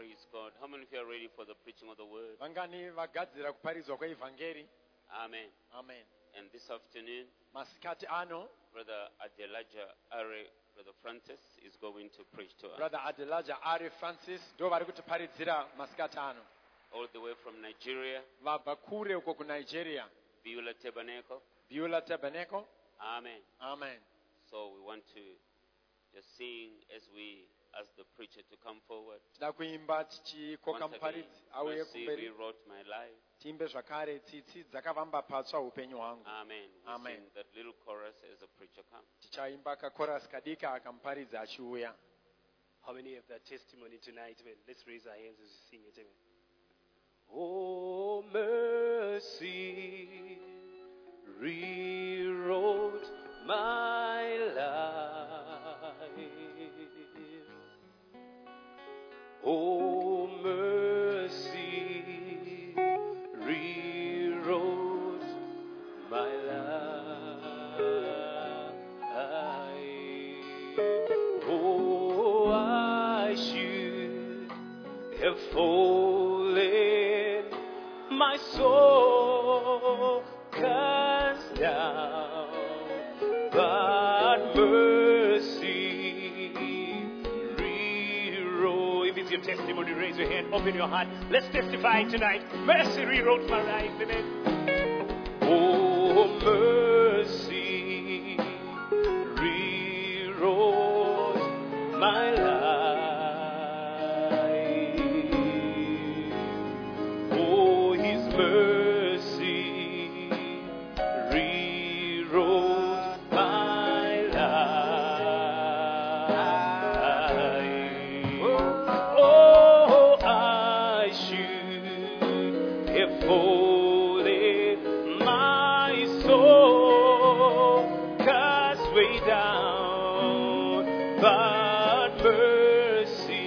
Praise God. How many of you are ready for the preaching of the word? Vangani vagadzira kuparidzwa kweevhangeri. Amen. Amen. And this afternoon, Masikati ano, Brother Adelaja Are, Brother Francis, is going to preach to us. Brother Adelaja Ari Francis ndo vari kutiparidzira masikati ano. All the way from Nigeria, Vabva kure uko kuNigeria. Beulah Tabernacle. Beulah Tabernacle. Amen. Amen. So we want to just sing as the preacher to come forward. Tida kuimba tichikoka Once again, muparidzi auye mercy kumberi. rewrote my life. Timbe zvakare tsitsi dzakavamba patsva upenyu hwangu. Amen. We Amen. sing that little chorus as the preacher comes. Tichaimba kakorasi kadika akamuparidzi achiuya. How many have that testimony tonight? Amen. Let's raise our hands as we sing it. Amen. Oh, mercy rewrote my life. Oh, mercy rewrote my life. Oh, I should have fallen, my soul cast down, but mercy rewrote. If it's your testimony, raise your hand, open your heart. Let's testify tonight. Mercy rewrote my life. Amen. Oh, mercy rewrote my life. Oh, His mercy rewrote my life. Oh, I should have fallen, my soul cast way down, but mercy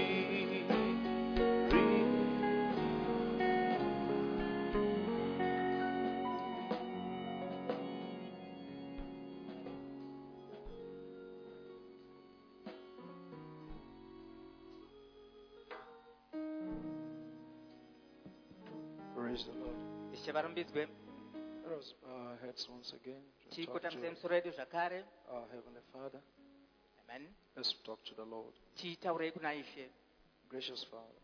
Praise the Lord. Ishevarumbidzwe. Let us bow our heads once again. To talk Tikotambise to misoro yedu zvakare. our Heavenly Father. Amen. Let's talk to the Lord. Tiitaurei kuna Ishe. Gracious Father,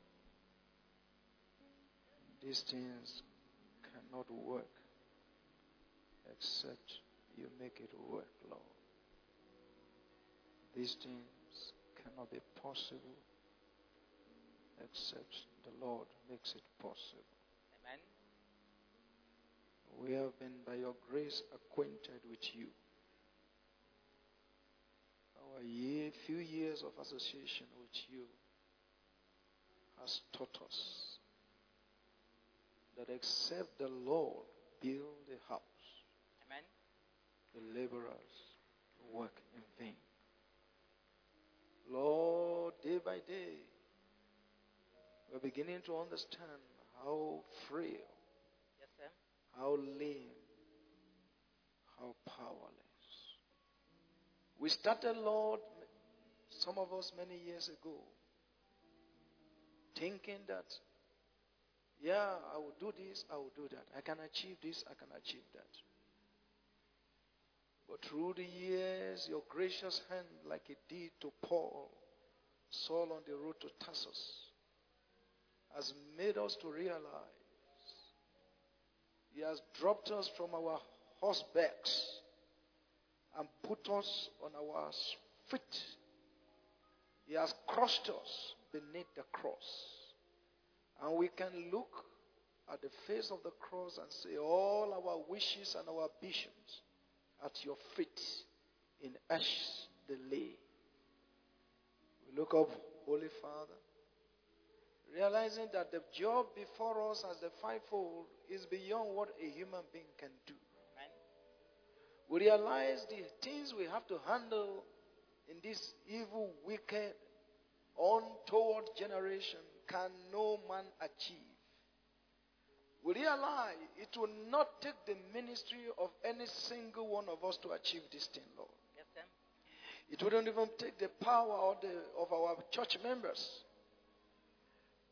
these things cannot work except you make it work, Lord. These things cannot be possible except the Lord makes it possible. Amen. We have been, by your grace, acquainted with you. Our few years of association with you has taught us that except the Lord build a house, Amen. the laborers work in vain. Lord, day by day, we're beginning to understand how frail, Yes, sir. how lame, how powerless. We started, Lord, some of us many years ago, thinking that, yeah, I will do this, I will do that. I can achieve this, I can achieve that. But through the years, your gracious hand, like it did to Paul, Saul on the road to Tarsus, has made us to realize He has dropped us from our horsebacks and put us on our feet. He has crushed us beneath the cross. And we can look at the face of the cross and say all our wishes and our ambitions at your feet in ashes they lay. We look up, Holy Father, realizing that the job before us as the fivefold is beyond what a human being can do. Amen. We realize the things we have to handle in this evil, wicked, untoward generation can no man achieve. We realize it will not take the ministry of any single one of us to achieve this thing, Lord. Yes, sir. It wouldn't even take the power of our church members.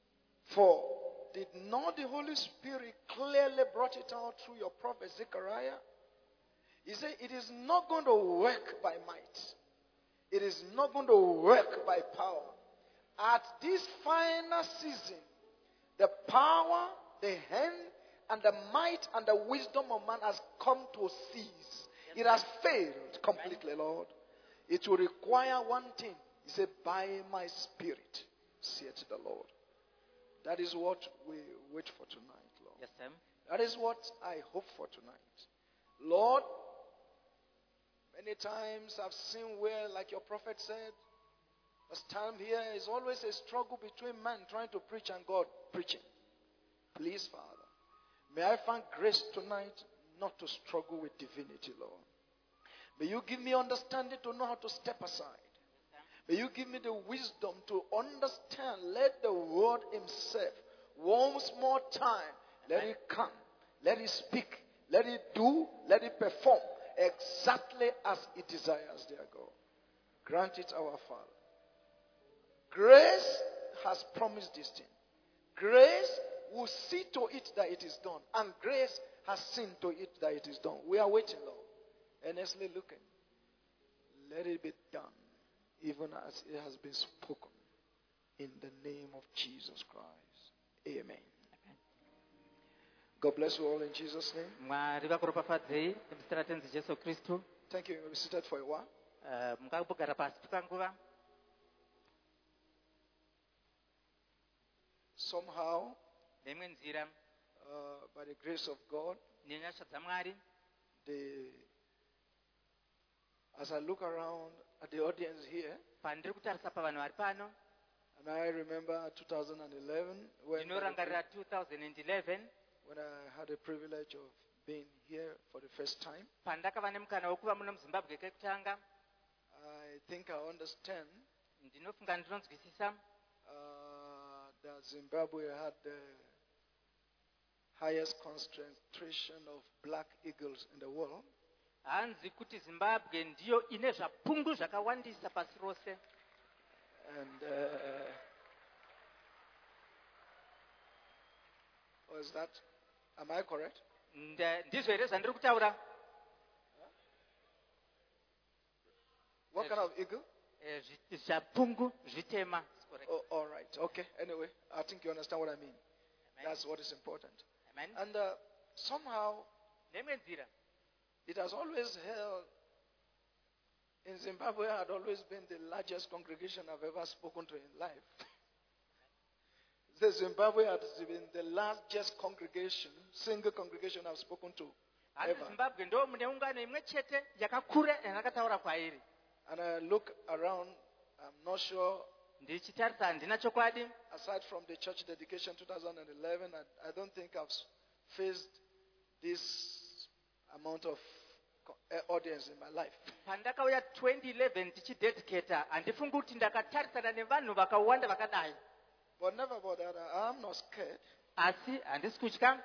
For did not the Holy Spirit clearly brought it out through your prophet Zechariah? He said, it is not going to work by might. It is not going to work by power. At this final season, the power, the hand, and the might and the wisdom of man has come to cease. It has failed completely, Lord. It will require one thing. He said, by my spirit, saith the Lord. That is what we wait for tonight, Lord. Yes, sir. That is what I hope for tonight. Lord, many times I've seen where, like your prophet said, a stand here is always a struggle between man trying to preach and God preaching. Please, Father, may I find grace tonight not to struggle with divinity, Lord. May you give me understanding to know how to step aside. May you give me the wisdom to understand. Let the word himself, once more time, let it come. Let it speak. Let it do. Let it perform exactly as it desires, dear God. Grant it, our Father. Grace has promised this thing. Grace will see to it that it is done. And grace has seen to it that it is done. We are waiting, Lord. Earnestly looking. Let it be done, even as it has been spoken. In the name of Jesus Christ. Amen. God bless you all in Jesus' name. Mwari vakuropafadzei muzita ratenzi Jesu Kristu. Thank you. You may be seated for a while. Mungambogara pasi tukanguva. Somehow, Neimwe nzira by the grace of God, nenyasha dzaMwari, as I look around at the audience here, pandiri kutarisa pavanhu vari pano, and I remember 2011 ndinorangarira 2011 when I had the privilege of being here for the first time. pandakava nemukana wokuva muno muZimbabwe kekutanga. I think I understand Ndinofunga ndinonzwisisa that Zimbabwe had the highest concentration of black eagles in the world. hanzi kuti Zimbabwe ndiyo ine zvapungu zvakawandisa pasi rose. And was that, am I correct? Ndizvo here zvandiri kutaura? What kind of eagle? Zvapungu zvitema. Oh, all right. Okay. Anyway, I think you understand what I mean. Amen. That's what is important. Amen. And somehow, Neimwe nzira it has always held, in Zimbabwe, had always been the largest congregation I've ever spoken to in life. The Zimbabwe has been the largest congregation, single congregation I've spoken to hanzi ever. Zimbabwe ndo mune ungano imwe chete yakakura yandakataura kwairi. And I look around, I'm not sure, Ndichitarisa handina chokwadi. aside from the church dedication 2011, I don't think I've faced this amount of audience in my life. Pandakauya 2011 tichidedicata, handifungi kuti ndakatarisana nevanhu vakawanda vakadai. But never about that, I'm not scared. Asi handisi kutya.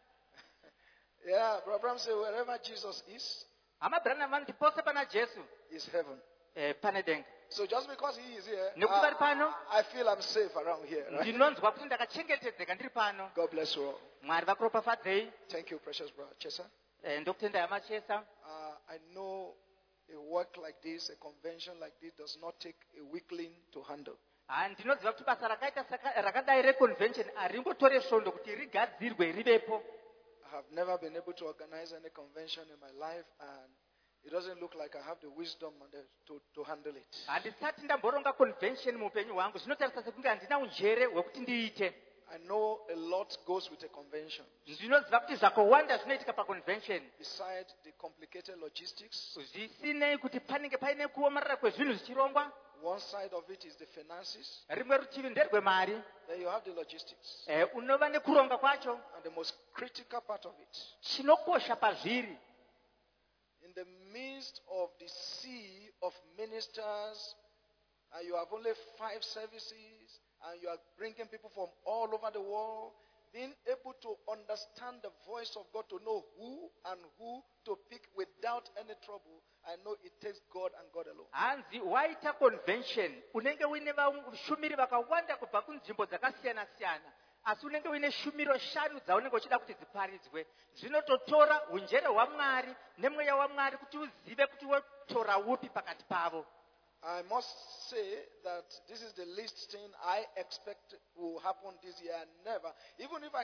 Yeah, Brother Abraham said, wherever Jesus is Hamabhurana vanoti pose pana Jesu heaven. pane denga. So just because he is here, Nekuti vari pano, I feel I'm safe around here. Right? ndinonzwa kuti ndakachengetedzeka ndiri pano. God bless you all. Mwari vakuropafadzei. Thank you, precious brother Chesa. Ndokutenda yamachesa. I know a work like this, a convention like this, does not take a weakling to handle. Ndinoziva kuti basa rakaita rakadai reconvention haringotore svondo kuti rigadzirwe rivepo. I have never been able to organize any convention in my life, and it doesn't look like I have the wisdom and to handle it. Handisati ndamboronga convention muupenyu hwangu, zvinotarisa sekunge handina unjere hwekuti ndiite. I know a lot goes with a convention. Ndinoziva kuti zvakawanda zvinoitika paconvention. Besides the complicated logistics, Zvisinei kuti panenge paine kuomarara kwezvinhu zvichirongwa. one side of it is the finances, Rimwe rutivi nderwemari. then you have the logistics. Unova nekuronga kwacho. And the most critical part of it, Chinokosha pazviri. in the midst of the sea of ministers, and you have only 5 services, and you are bringing people from all over the world, being able to understand the voice of God, to know who and who to pick without any trouble, I know it takes God and God alone. Hanzi waita convention unenge uine vashumiri vakawanda kubva kunzvimbo dzakasiyana siyana. asi unenge uine shumiro 5 dzaunenge uchida kuti dziparidzwe. Zvinototora unjere hwaMwari nemweya waMwari kuti uzive kuti wotora upi pakati pavo. I must say that this is the least thing I expect will happen this year. Never. Even if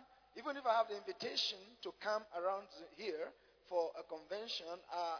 I have the invitation to come around here for a convention,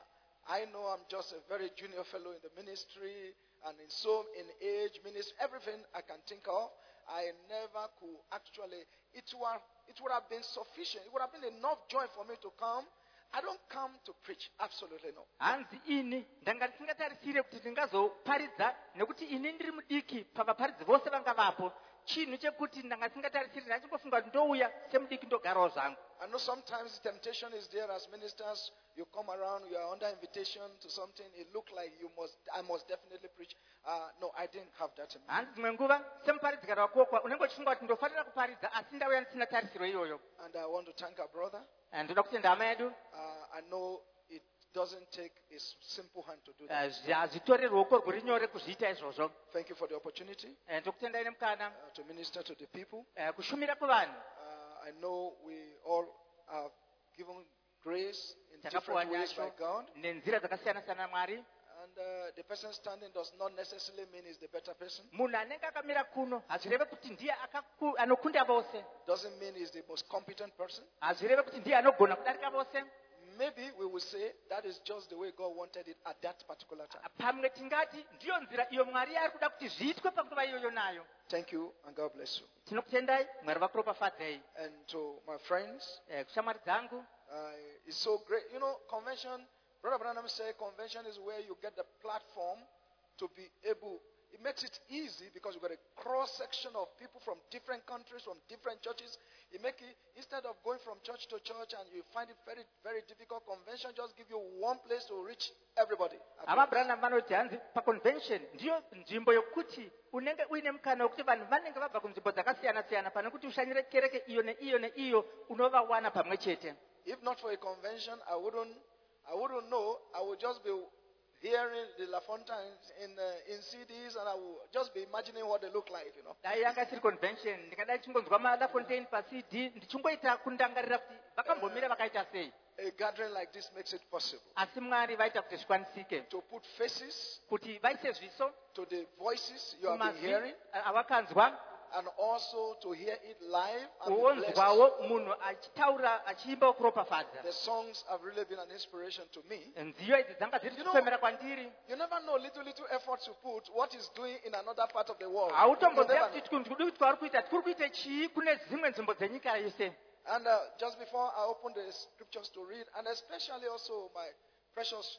I know I'm just a very junior fellow in the ministry and in age, ministry, everything I can think of. I never could actually, it would have been sufficient. It would have been enough joy for me to come. I don't come to preach. Absolutely no. Hanzi ini ndanga ndisingatarisire kuti ndingazoparidza nekuti ini ndiri mudiki pavaparidzi vose vanga vapo. Chinhu chekuti ndanga ndisingatarisire ndachingofunga kuti ndouya semudiki ndogarawo zvangu. I know sometimes the temptation is there as ministers. You come around, you are under invitation to something. It looks like I must definitely preach. No, I didn't have that in mind. Hanzi dzimwe nguva semuparidzikara wakokwa unenge uchifunga kuti ndofanira kuparidza asi ndauya ndisina tarisiro iyoyo. And I want to thank our brother. Ndoda kutenda hama yedu. I know it doesn't take a simple hand to do that. Hazvitori ruoko rwuri nyore kuzviita izvozvo. Thank you for the opportunity Ndokutendai nemukana to minister to the people. kushumira kuvanhu. I know we all are given grace in different ways by God. Nenzira dzakasiyana siyana naMwari. And the person standing does not necessarily mean he's the better person. Munhu anenge akamira kuno hazvireve kuti ndiye anokunda vose. Doesn't mean he's the most competent person. Hazvireve kuti ndiye anogona kudarika vose. Maybe we will say that is just the way God wanted it at that particular time. Pamwe tingati ndiyo nzira iyo Mwari ari kuda kuti zviitwe panguva iyoyo nayo. Thank you and God bless you. Tinokutendai, Mwari vakuropafadzei. And to my friends, kushamwari dzangu, it's so great. You know, convention, Brother Branham said convention is where you get the platform to be able. It makes it easy because you've got a cross-section of people from different countries, from different churches. It makes it, instead of going from church to church and you find it very, very difficult, convention just give you one place to reach everybody. Branham vanoti hanzi paconvention ndiyo nzvimbo yokuti unenge uine mukana wekuti vanhu vanenge vabva kunzvimbo dzakasiyana siyana pane kuti ushanyire kereke iyo neiyo neiyo unovawana pamwe chete. If not for a convention, I wouldn't know. I would just be hearing the LaFontaines in CDs, and I will just be imagining what they look like, you know. Dai yanga siri convention ndikadai chingonzwa LaFontaine pa CD ndichingoita kundangarira kuti vakambomira vakaita sei. A gathering like this makes it possible. Asi Mwari vaita kuti zvikwanisike. To put faces kuti vaise zviso to the voices you have been hearing, avakanzwa, and also to hear it live and be kuonzwawo munhu achitaura achiimba kuropafadza. The songs have really been an inspiration to me. Nziyo idzi dzanga dziri kufemera kwandiri. You never know little efforts you put what is doing in another part of the world. Hautomboziva kuti tikuri kuita chii kune dzimwe nzvimbo dzenyika yese. And just before I open the scriptures to read, and especially also my precious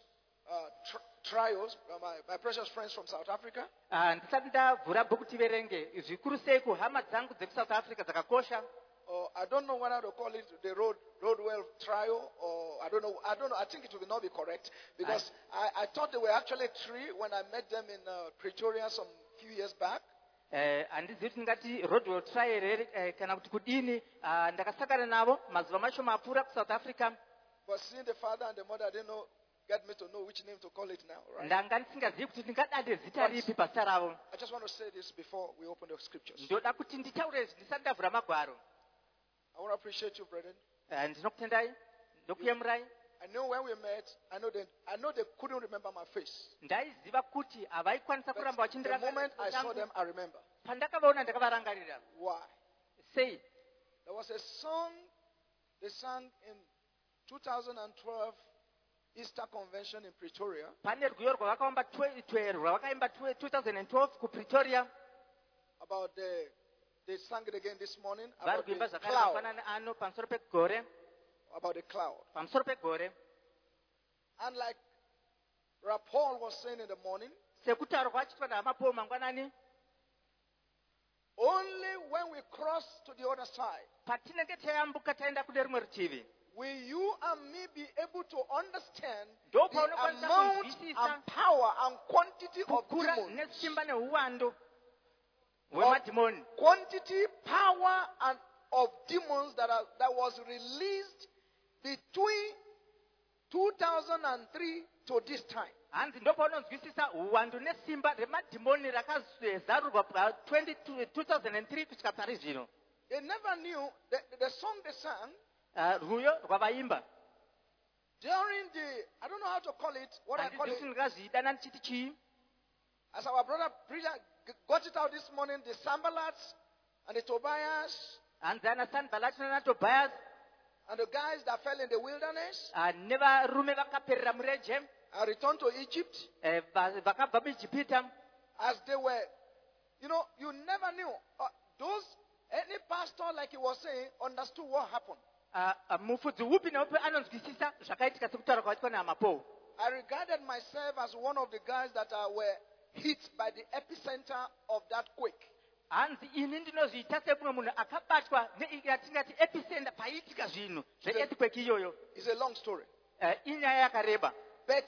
trials, my precious friends from South Africa. Ndisati ndavhura bhuku tiverenge zvikuru sei kuhama dzangu dzekusouth Africa dzakakosha. I don't know whether to call it the Roadwell trial, or I don't know. I think it will not be correct because I thought they were actually 3 when I met them in Pretoria some few years back. Handizivi kuti ngati Roadwell trial here kana kuti kudini. Ndakasakana navo mazuva macho mapfuura kuSouth Africa. But seeing the father and the mother, I didn't know. Get me to know which name to call it now, right? Ndanga ndisingazivi kuti ndingadade zita ripi pazita ravo. I just want to say this before we open the scriptures. Ndoda kuti nditaure izvi ndisati ndavhura magwaro. I want to appreciate you, brethren. Ndinokutendai, ndokuyemurai. I know when we met, I know they couldn't remember my face. Ndaiziva kuti havaikwanisa kuramba The moment I saw them, I remember. Pandakavaona ndakavarangarira. Why? Sei. There was a song they sang in 2012 Easter Convention in Pretoria. Pane rwiyo rwavakaimba 2012 kuPretoria. About they sang it again this morning. About the cloud. About the cloud. Pamusoro. And like Paul was saying in the morning, only when we cross to the other side will you and me be able to understand the amount and power and quantity of demons, quantity, power, and of demons that was released between 2003 to this time. Hanzi ndopaunonzwisisa uwandu nesimba remadhimoni rakazarurwa pa 2003 kusvika pari zvino. They never knew the song they sang rwuyo rwavaimba during the, I don't know how to call it, what I call handizivi it. kuti ndingazvidana ndichiti chii. As our brother preacher got it out this morning, the Sambalats and the Tobias hanzi ana Sanbalati naTobias and the guys that fell in the wilderness nevarume vakaperera murenje and returned to Egypt vakabva muIjipita. as they were, you never knew. Any pastor, like he was saying, understood what happened. Mufudzi upi naupi anonzwisisa zvakaitika sekutaura kwaitwa naMapaul. I regarded myself as one of the guys that were hit by the epicenter of that quake. Hanzi ini ndinozviita semumwe munhu akabatwa yatingati epicenter paiitika zvinhu zveearthquake iyoyo. It's a long story. Inyaya yakareba. But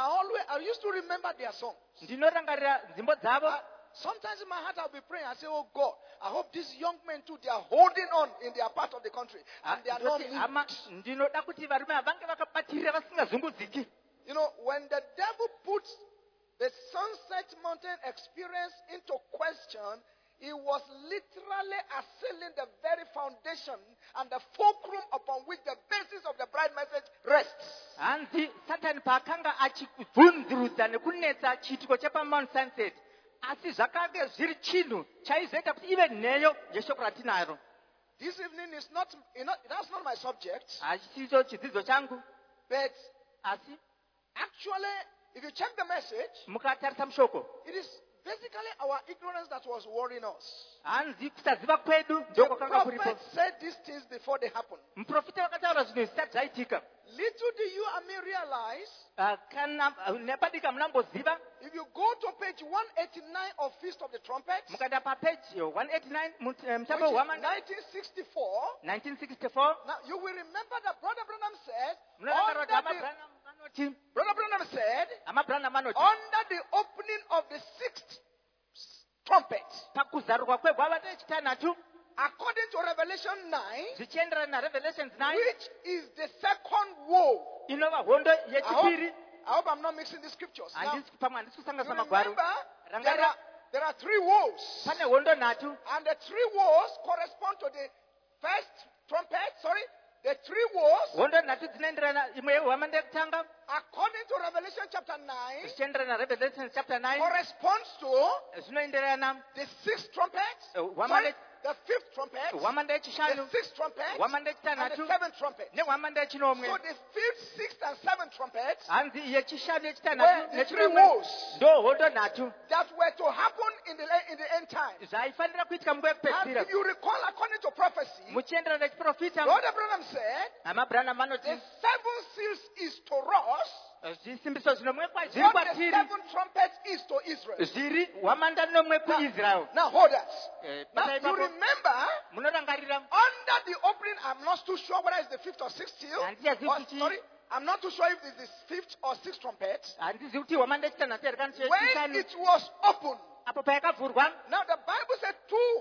I used to remember their songs. Ndinorangarira nzimbo dzavo. Sometimes in my heart I'll be praying. I say, oh God, I hope these young men too, they are holding on in their part of the country. And they are not moved. Ndinoda kuti varume vange vakabatirira vasingazungudziki. When the devil puts the Sunset Mountain experience into question, he was literally assailing the very foundation and the fulcrum upon which the basis of the bright message rests. Hanzi Satan paakanga achivhunzurudza nekunetsa chiitiko chepaMount Sunset. Asi zvakange zviri chinhu chaizoita kuti ive nheyo yeshoko ratinaro. This evening is not, that's not my subject. Hachisicho chidzidzo changu. But Asi actually, if you check the message, mukatarisa mushoko. it is basically our ignorance that was worrying us. Hanzi kusaziva kwedu The ndio kwakanga prophet kuripo. said these things before they happen. Muprofita vakataura zvinhu zvisati zvaitika. Little do you and me realize, Kana nepadika munamboziva if you go to page 189 of Feast of the Trumpets, mukaenda papeji 189 which mutambo is wamanda 1964, 1964. now you will remember that Brother Branham said, Munorangarira kuti under Brother Branham said, Branham vanoti under the opening of the sixth trumpet, pakuzarurwa kwegwava rechitanhatu according to Revelation 9, zvichienderana naRevelations 9 which is the second woe. inova hondo I yechipiri. hope I'm not mixing the scriptures. Now, Pamwe handisi you kusanganisa remember, magwaro. there are three woes. Pane hondo nhatu. And the three woes correspond to the first trumpet, the three woes, Hondo nhatu dzinoenderana, imwe yehwamanda yekutanga according to Revelation chapter 9, zvichienderana naRevelations chapter 9 corresponds to zvinoenderana the sixth trumpet, the fifth trumpet, hwamanda the yechishanu, sixth trumpet, hwamanda and the yechitanhatu seventh trumpet. nehwamanda yechinomwe. So the fifth, sixth, and seventh trumpets Hanzi yechishanu were yechitanhatu the three nechinomwe woes ndo hondo nhatu that were to happen in the end times. zvaifanira kuitika munguva And yekupedzisira. if you recall, according to prophecy, Muchienderana nechiprofita Brother Branham said, amaBranham the vanoti seven seals is to us, zvisimbiso zvinomwe zviri what the kwatiri seven trumpets is to Israel. zviri hwamanda nomwe kuIsrael. Now hold that. Now Pasai you papo remember, munorangarira under the opening, I'm not too sure whether it's the fifth or sixth seal. Handizivi kuti- Sorry, I'm not too sure if it's the fifth or sixth trumpet. handizivi kuti hwamanda yechitanhatu here kana When chechishanu it was opened, apo payakavhurwa. now the Bible said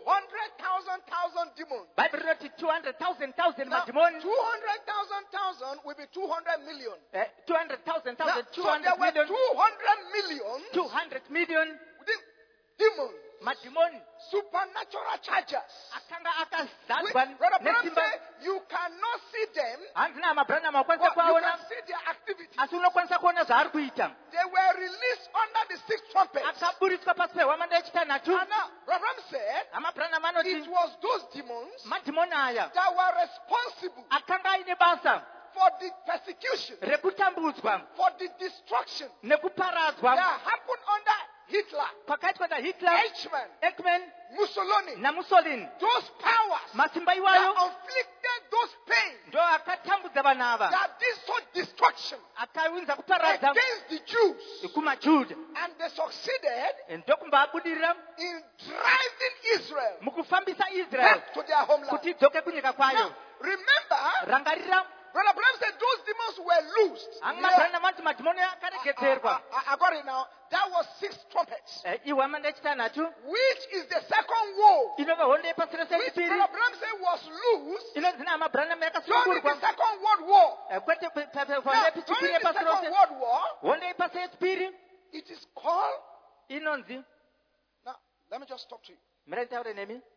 200,000 demons. Bhaibheri rinoti 200,000 Now, madhimoni. 200,000 will be 200 million. 200,000 Now, so 200 there were million 200 million 200 million demons, madhimoni supernatural chargers. akanga Which, akazadzwa Brother Branham nesimba. said, you cannot see them, Hanzi naMaBranham wakwanisa but you kuaona can see their activity. asi unokwanisa kuona zvaari kuita. They were released under the sixth trumpet. Akaburitswa pasi pehwamanda yechitanhatu. And now, Brother Branham said, naMaBranham vanoti it was those demons madhimoni aya that were responsible akanga aine basa for the persecution, rekutambudzwa for the destruction nekuparadzwa that happened under Hitler, kwakaitwa naHitler, Eichmann, Ekman Mussolini. naMussolini. Those powers Masimba that iwayo inflicted those pains, ndo akatambudza vanhu ava, that did so destruction akaunza kuparadza against the Jews. kumaJudha. And they succeeded Ndokumbabudirira in driving Israel mukufambisa Israel back to their homeland. kuti idzoke kunyika kwayo. Now, remember, Rangarira Brother Branham said those demons were loosed. amaBranham vanoti madhimoni akaregedzerwa. I got it now. That was six trumpets, Ihwamanda yechitanhatu which is the second woe, inova hondo yepasi rose which yechipiri Brother Branham said was loosed inonzi naMaBranham during the yakasungurwa. Second World War. Kwete Now, hondo yechipiri during the yepasi Second rose, World War, hondo yepasi yechipiri it is called. inonzi, Now, let me just talk to you. mirai taure nemi,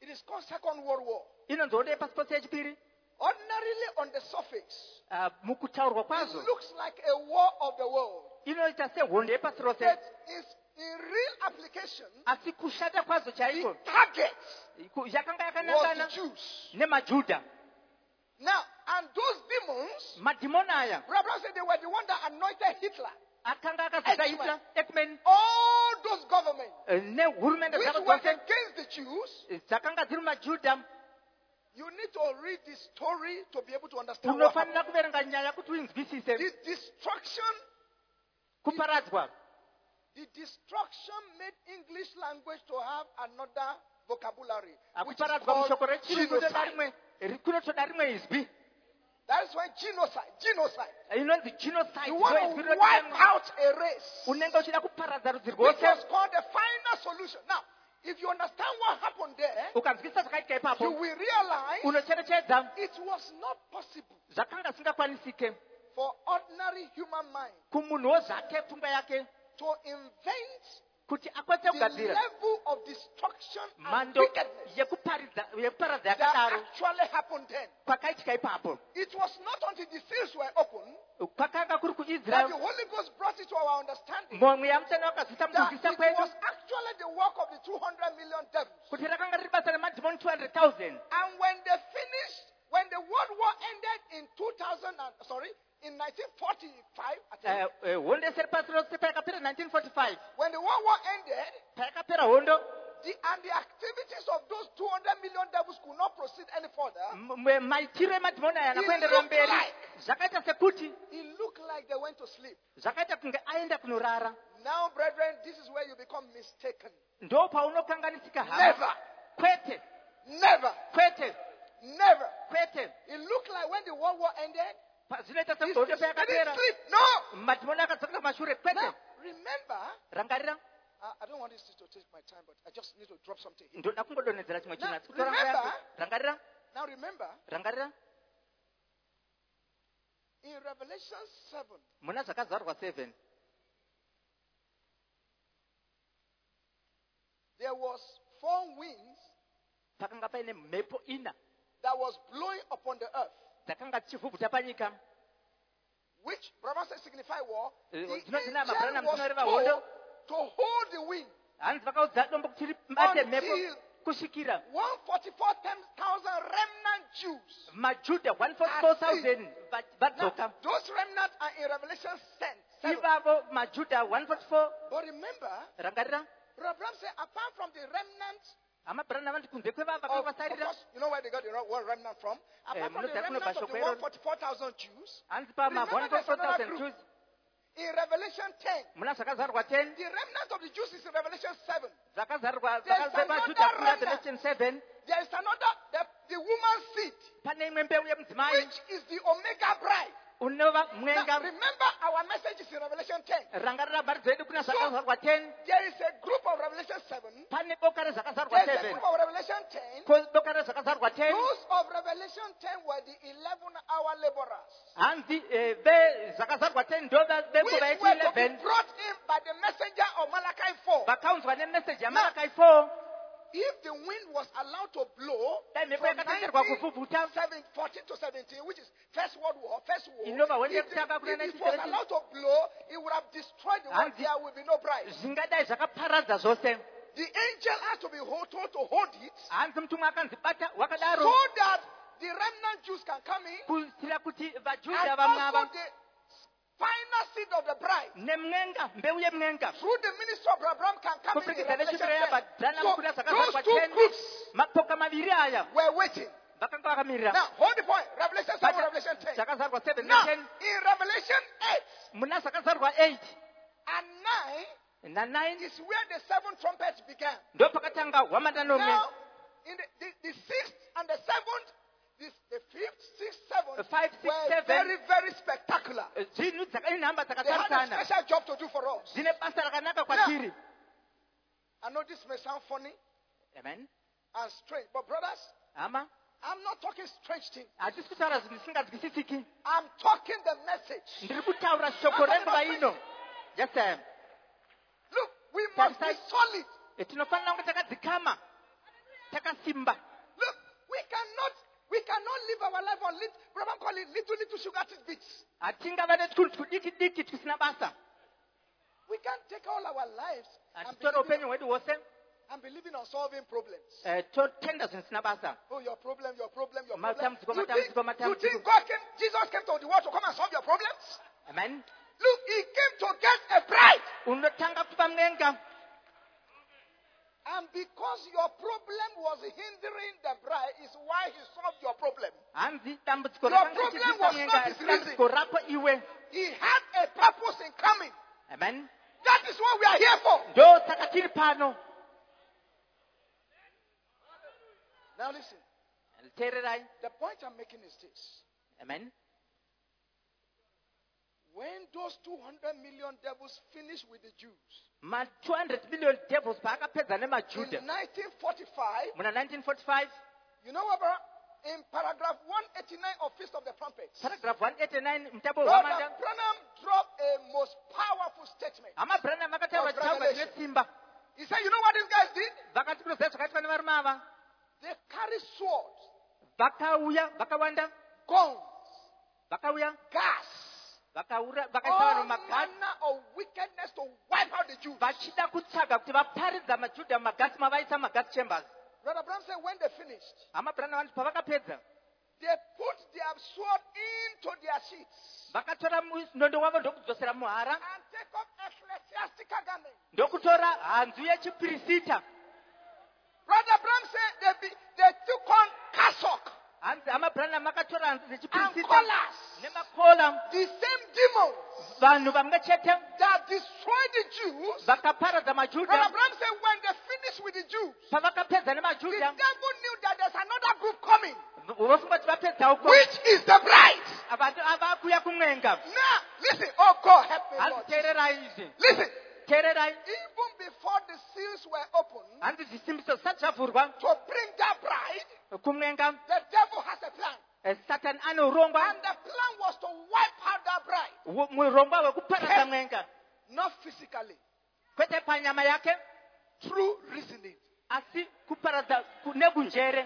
It is called Second World War. inonzi hondo yepasi pose yechipiri. Ordinarily on the surface, Mukutaurwa it kwazo looks like a war of the world. inoita sehondo yepasi rose, But it's in real application, asi kushata kwazo the chaiko target yakanga was yakanangana the Jews. nemajuda. Now, and those demons, Madhimoni aya Abraham said they were the one that anointed Hitler. akanga akazita X-Men. Hitler, X-Men, All those governments nehurumende which dzavo were dzose against the Jews, dzakanga dziri majuda. you need to read this story to be able to understand what happened. Unofanira kuverenga nyaya kuti uinzwisise. The destruction, Kuparadzwa made English language to have another vocabulary, which is akuparadzwa called mushoko rechirungu ndoda genocide. rimwe kunotoda rimwe izwi That is why genocide. inonzi genocide. You Ndo want izwi to rinoti wipe rimwe. out a race. Unenge uchida kuparadza rudzi Which was rwose. called the final solution. Now, if you understand what happened there, Ukanzwisisa zvakaitika you ipapo will realize unocherechedza it was not possible zvakanga zvisingakwanisike for ordinary human mind kumunhuwo zvake pfungwa yake to invent kuti akwanise the kugadzira level of destruction and mhando wickedness yekuparadza that yakadaro actually happened then. kwakaitika ipapo. It was not until the seals were opened Kwakanga kuri that the kuisrael Holy Ghost brought it to our understanding mwoyo yamusana wakazvisa that mukuzvisa it kwedu was actually the work of the 200 million devils. kuti rakanga riri basa remadhimoni 200,000. And when they finished, when the World War ended in 1945, I think, Hondo yeseri pasi rose payakapera 1945 when the World War ended, payakapera hondo and the activities of those 200 million devils could not proceed any further, maitiro emadhimoni aya It nakuenderera looked mberi like- zvakaita sekuti it looked like they went to sleep. zvakaita kunge aenda kunorara. Now, brethren, this is where you become mistaken. Ndo paunokanganisika Never, hama. Kwete, never, kwete, never. kwete. It looked like when the World War ended, Zvinoita it sehondo didn't payakapera sleep. No. madhimoni akadzoka kumashure. Kwete. Now, remember, Rangarira, I don't want this to take my time, but I just need to drop something here. ndoda kungodonhedzera chimwe chinhu asi kutora Remember- nguva yangu. Rangarira, Now, remember, rangarira. in Revelation 7, Muna zvakazarwa 7 there was 4 winds pakanga paine mhepo 4 that was blowing upon the earth, dzakanga dzichivhuvhuta panyika. which Brahma said signify war. The Dzinodzinama, angel Brahma was munoreva told hondo. to hold the wind. Hanzi vakaudza dombo kuti ribate Until- mhepo kusvikira 144,000 remnant Jews. majudha 144,000 vadzoka. Now, those remnants are in Revelation 7. Ivavo majudha 144. But remember, Rangarira, Abraham said, apart from the remnants, amabrana vanti kunze kwevava of vakavasarira. course, you know where they got the word remnant from? Apart from the munodza kuno remnants of the pashoko ero. 144,000 Jews, Hanzi pama Remember there's another 144,000 group. Jews. in Revelation 10, Muna zvakazarwa 10. the remnant of the Jews is in Revelation 7. Zvakazarwa There's zvakazarwa another kuna remnant. Revelation 7. There is another, the woman's seed, Pane imwe mbeu yemudzimai which is the Omega bride. unova Now, mwenga. remember our message is in Revelation 10. Rangarira bhari dzedu kuna zvakazarwa 10. There is a group of Revelation 7. Pane boka rezvakazarwa There's a 7. group of Revelation 10. Boka rezvakazarwa 10. Those of Revelation 10 were the 11-hour laborers, Hanzi vezvakazarwa 10 ndo which vekuva yechi were to be 11 brought in by the messenger of Malachi 4. vakaunzwa nemeseji yamalakai 4. If the wind was allowed to blow Dai mhepo from yakatenderwa kuvhuvhuta 14 to 17, which is First World War, inova if wende it kutanga kuna was allowed to blow, it would have destroyed the world. Hanzi- There will be no bride. zvingadai zvakaparadza zvose. The angel has to be told to hold it Hanzi mutumwa akanzi bata so wakadaro that the remnant Jews can come in, kuitira kuti and vajudha also vamwava the final seed of the bride nemwenga mbeu yemwenga through the ministry of Abraham can come in. kupikisa neshuviro So yabhadhana mukuna those zvakazarwa two 10 groups mapoka maviri aya were waiting. vakanga vakamirira. Now, hold the point. Revelation 7, Bata Revelation 10. zvakazarwa 7 Now, ne10 in Revelation 8 muna zvakazarwa 8 and 9 na9 is where the 7 trumpets began. ndo pakatanga hwamanda nomwe. Now, in the 6th and the 7th, the 5th, 6th, 7th 5, 6, were 7. very, very spectacular. Zvinhu inhamba They had a dzakatarisana special job to do for us. dzine basa rakanaka kwatiri. I know this may sound funny Amen. and strange, but brothers, Hama I'm not talking strange things. hatisi kutaura zvinhu zvisinganzwisisiki. I'm talking the message. Ndiri kutaura shoko renguva ino. Yes, Sam. Look, we must be solid. Tinofanira kunge takadzikama. takasimba. Look, we cannot live our life on Brahman call it little sugar tidbits. Hatingava nechikunhu chidiki tisina basa. We can't take all our lives and Hatitora upenyu hwedu hwose be living on solving problems. totenda zvinhu zvisina basa. Oh, your problem. Matambudziko, You think Jesus came to the world to come and solve your problems? Amen. Look, he came to get a bride. Unotanga kupa mwenga. And because your problem was hindering the bride is why he solved your problem. Hanzi dambudziko Your rakanga problem chichisa was mwenga, not his reason. dambudziko rako iwe. He had a purpose in coming. Amen. That is what we are here for. Ndo saka tiri pano. Now listen. Tererai. The point I'm making is this. Amen. When those 200 million devils finished with the Jews, Ma 200 million devils pakapedza in nemaJudha. 1945, Muna 1945, you know what, brother? In paragraph 189 of Feast of the Trumpets, paragraph 189 mutambo Brother wamanda. Branham dropped a most powerful statement. Amabhurana makataura chitaurwa chine simba. He said, you know what these guys did? Vakati kunoziva zvakaitwa nevarume ava. They carried swords, Vakauya, vakawanda, guns, vakauya, gas, vakaisa all vanhu magasi. manner of wickedness to wipe out the Jews. Vachida kutsvaga kuti vaparidza maJudha mumagasi mavaisa magasi chambers. Brother Branham said when they finished, Amabhurana vanoti pavakapedza, they put their sword into their sheaths vakatora munondo wavo ndokudzosera muhara, and take up ecclesiastical garments. ndokutora hanzu yechipirisita. Brother Branham said they took on cassock Hanzi amabhurana makatora hanzu and dzechipirisita collars. nemakola. The same demons Vanhu vamwe chete that destroyed the Jews. vakaparadza Brother maJudha. Branham said when they finished with the Jews, Pavakapedza the nemaJudha, devil knew that there's another group coming, vofunga kuti vapedza uko. which is the bride. Vanhu ava kuya kumwenga. Now, listen. Oh, God, help me, Hanzi Lord. teererai izvi. Listen. Teererai. Even before the seals were opened Hanzi zvisimbiso zvisati zvavhurwa to bring that bride, kumwenga, the devil has a plan. Satani ane urongwa. And the plan was to wipe out that bride. Murongwa wekuparadza mwenga. Not physically, Kwete panyama yake, through reasoning. asi kuparadza nebunjere.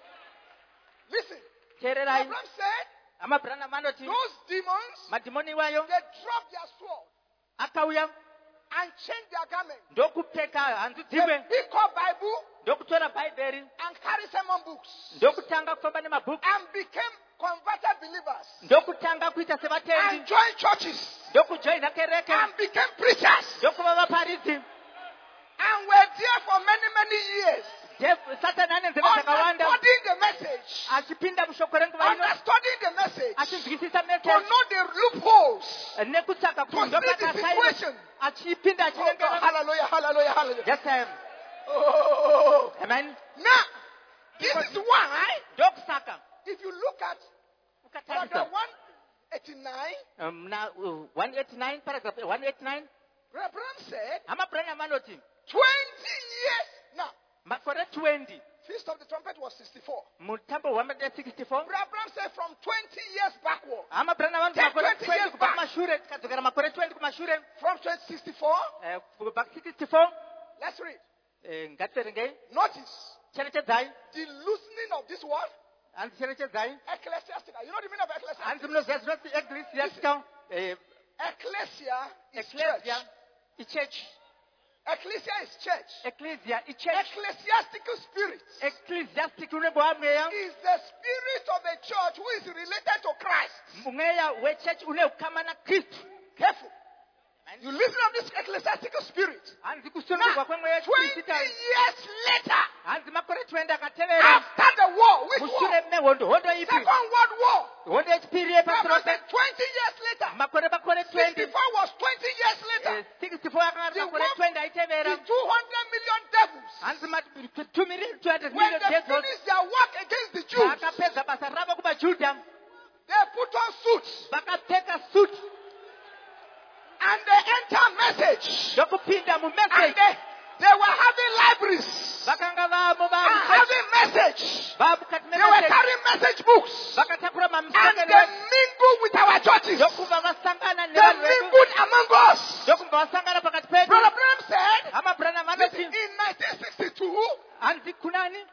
Listen. Teererai. Abraham said, Amabhurana manoti those demons, madhimoni iwayo they dropped their sword akauya and changed their garment. ndokupfeka hanzu They dzimwe, pick up Bible ndokutora bhaibheri, and carry sermon books ndokutanga kufamba nemabhuku, and became converted believers ndokutanga kuita sevatendi, and joined churches ndokujoina kereke, and became preachers ndokuva vaparidzi. and were there for many years Satani ane nzeve dzakawanda understanding the message, achipinda mushoko renguva ino, understanding the message, achinzwisisa to message know the loopholes, nekutsvaga to kuti see the ndopakasaira, situation. achipinda Oh, God, achivengera. hallelujah, hallelujah, hallelujah. Yes, ma'am. Oh. Amen. Now, this is why, Ndokusaka if you look at paragraph ukatarisa 189, na 189, paragraph 189, Abraham said, Amabhurana manoti 20 years. Now, makore 20 Feast of the Trumpet was 64. mutambo wamade 64. Abraham said from 20 years backward, Amabhurana vanoti Take makore 20 20 years kubva back. kumashure, tikadzokera makore 20 kumashure, from 64, kubva 64, let's read. ngativerengei. Notice Cherechedzai, the loosening of this word, hanzi cherechedzai, ecclesiastical. You know the meaning of ecclesiastical? hanzi munoziva zvinoti ecclesiastical, Ecclesia is ecclesia, church. ichurch, Ecclesia is church. ecclesia, ichurch, Ecclesiastical spirit ecclesiastic unembowa mweya, is the spirit of a church who is related to Christ. mweya wechurch une ukama naKristu. Careful. You listen to this ecclesiastical spirit. Hanzi Now, kusunungwa kwemweya 20 wechikristita, years later, hanzi makore 20 akatevera after the war, which mushure war? mehondo, hondo ipi? Second World War. Hondo yechipiri yepasi Abraham rose. said 20 years later. Makore 20, 64 was 20 years later. 64 akanga The makore work- 20 The aitevera. 200 million devils, Hanzi 2 million 200 when million they devils finished their work against the Jews, vakapedza basa ravo kuvaJudha, they put on suits vakapfeka suit and they enter message. ndokupinda And mumessage. they were having libraries Vakanga vamo and having message. vamukati They were memessage, carrying message books. vakatakura And mamuseke they mingled with our churches. ndokumva vasangana They nevanhu vedu, mingled among us. ndokumva vasangana pakati pedu. Brother Branham said, Amabhurana listen, vanoti in 1962, hanzi kunani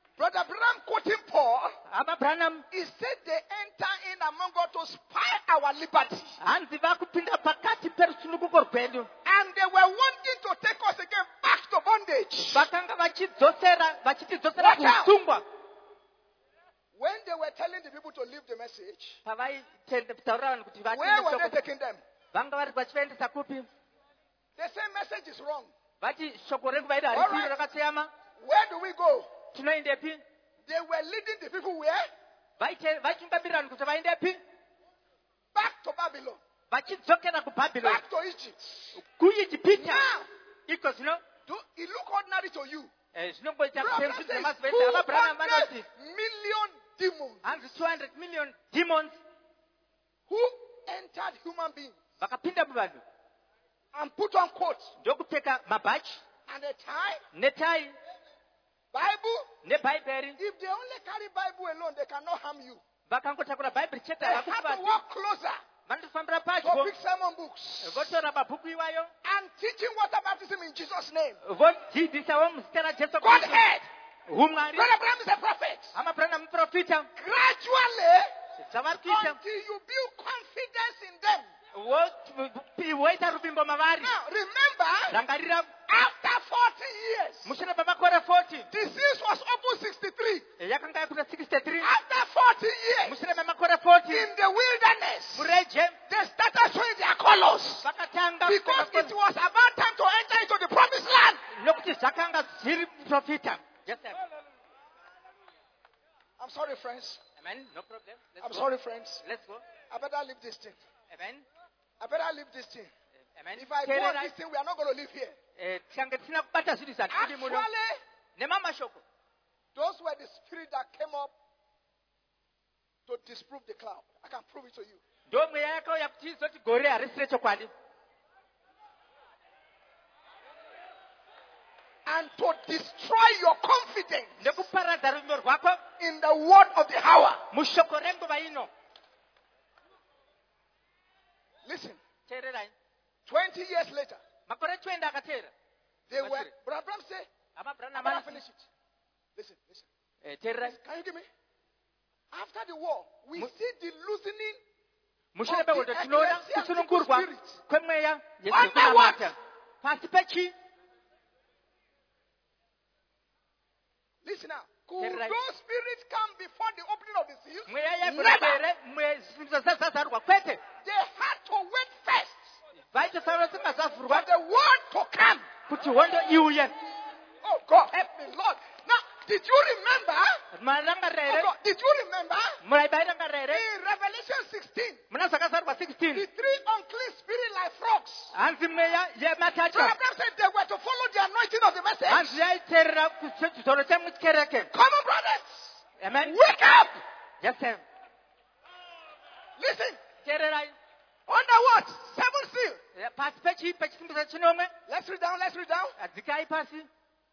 Brother Branham quoting Paul, ababranham he said they enter in among us to spy our liberty. hanzi vakupinda pakati perusununguko rwedu And they were wanting to take us again back to bondage. vakanga vachitidzosera Watch out. kuusungwa When they were telling the people to leave the message, pavaitaurira vanhu kuti where were they taking them? vanga vari vachivaendesa kupi They say message is wrong. vati shoko rengu vaida All haripiro right. rakasiyama Where do we go? tinoendepi They were leading the people where? vachitungamirira vanhu kuti vaendepi Back to Babylon. vachidzokera kubhabhironi Back to Egypt. kuijipita Now, iko zvino it look ordinary to you. zvinongoita Brother kuti says, semazivese ababranham 200 vanoti million demons hanzi 200 million demons who entered human beings vakapinda muvanhu and put on coats ndokupfeka mabhachi and a tie, netai Bible. nebhaibheri If they only carry Bible alone, they cannot harm you. vakangotakura bhaibheri chete They have to havakuvati walk closer vanotofambira to padyo big sermon books votora mabhuku iwayo and teaching water baptism in Jesus' name. vodzidzisawo muzita rajesu Godhead. umwari Brother Abraham is a prophet. amabranha muprofita Gradually, zvavari kuita until you build confidence in them. woita ruvimbo mavari Now, remember, rangarira after 40 years, mushure pemakore 40 disease was open 63. yakanga yakuta 63 After 40 years, mushure pemakore 40 in the wilderness, mureje they started showing their colors. vakatanga Because it was about time to enter into the promised land. nokuti zvakanga zviri profita. Yes, sir. I'm sorry, friends. Amen. No problem. Let's I'm go. sorry, friends. Let's go. I better leave this thing. Amen. I better leave this thing. Amen. If I go on this thing, we are not going to live here. tikange tisina kubata zvinhu zvatiri muno Actually, nemamashoko those were the spirit that came up to disprove the cloud. I can prove it to you. ndo mweya yakauya kuti izoti gore harisire chokwadi And to destroy your confidence nekuparadza ruvimbo rwako in the word of the hour. mushoko renguva ino. Listen, teererai 20 years later, makore 20 akateera they were. Masiri. Brother Abraham said, I better amabranha finish it. Listen. teererai Can you give me? After the war, we see the loosening mushure of the pehondo tinoona ecclesiastical kusunungurwa spirit. kwemweya Under what? yekunamata pasi pechi. Listen now. Could Right. those spirits come before the opening of the seals? mweya Never. yegorapere zvinhu zazazarwa kwete They had to wait first vaitosaura for singazavhurwa the word to come. kuti hondo iuye. Oh God, help me, Lord. Now, did you remember? marangarira Oh here God, did you remember? muraibarangarira here In Revelation 16, muna zvakazarwa the 16 three unclean spirits like frogs. hanzi mweya So yematacha Abraham said they were to follow the anointing of the message. hanzi yaiteerera chidzoro chemukereke. Come on, brothers. Amen. Wake up. Yes, sir. Listen. Teererai Under what? Seven seal. pasi pechisimbiso chinomwe Let's read down. adzikai pasi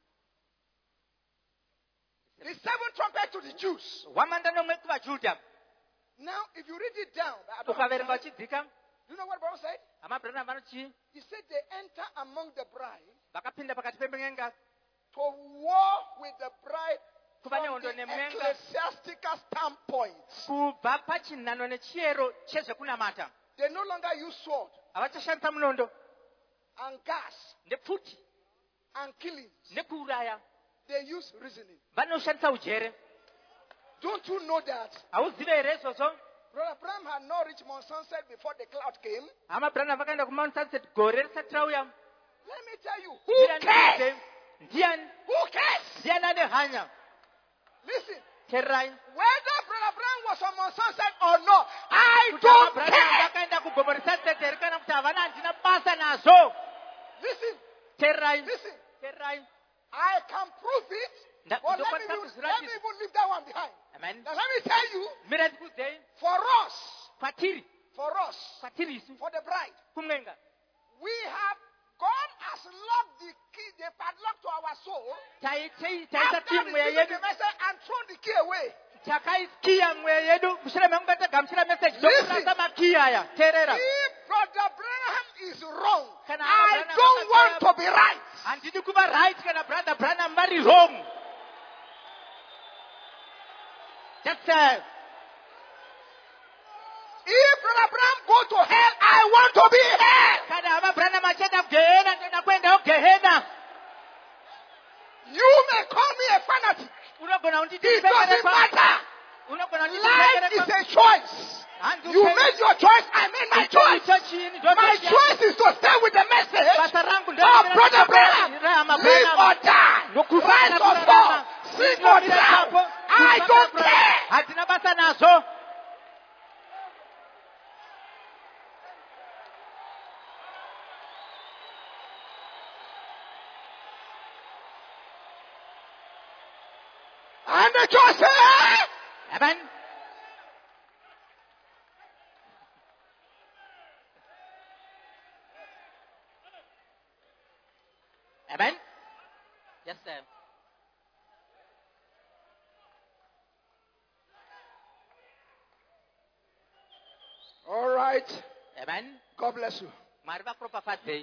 The seven trumpet to the Jews. hwamanda nomwe kuvajudha. Now, if you read it down, I don't ukaverenga understand. uchidzika You know what Bible said? amabranha vanoti He said they enter among the bride vakapinda pakati pemwenga to war with the bride kuva from nehondo the nemwenga ecclesiastical standpoint. kubva pachinhano nechiyero chezvekunamata. They no longer use sword havachashandisa munondo and gas nepfuti and killings. nekuuraya, They use reasoning. vanoshandisa ujere. Don't you know that? hauzive here izvozvo? Brother Abraham had not reached Mount Sunset before the cloud came. amabranha vakaenda kumount sunset gore risati rauya. Let me tell you, who cares? ndiani Who cares? ndiani ane hanya. Listen, teererai whether Brother Abraham was on Mount Sunset or not, I kuti don't amabranha care. vakaenda kugomo risati here kana kuti havana handina basa nazvo. Listen, teererai listen. I can prove it, That- but the let me concept is even leave that one behind. Amen. Now let me tell you, mira ndikudzei for us, kwatiri isu for the bride, kumwenga we have God has locked the key, the padlock to our soul. taisa After tii mweya receiving the yedu message and thrown the key away. takaisiya mweya yedu mushure mekunge tagamuchira meseji Listen. dokurasa makii aya. teerera If Brother Abraham is wrong, Kana I Abraham don't want to be right. handidi kuva right kana brother branham vari wrong. sir. If Brother Branham go to hell, I want to be hell. Kana Abraham achenda kugehena tena kwenda kugehena. You may call me a fanatic. Unogona It doesn't matter. Unogona Life is a choice. You made your choice, I made my choice. My choice is to stay with the message of Brother Branham. Live or die. Rise or fall. Sing or drown. I don't care. Hatina basa nazo. And the church says, Amen. Amen. Yes, sir. all right. Amen. God bless you. Mariva propa fate.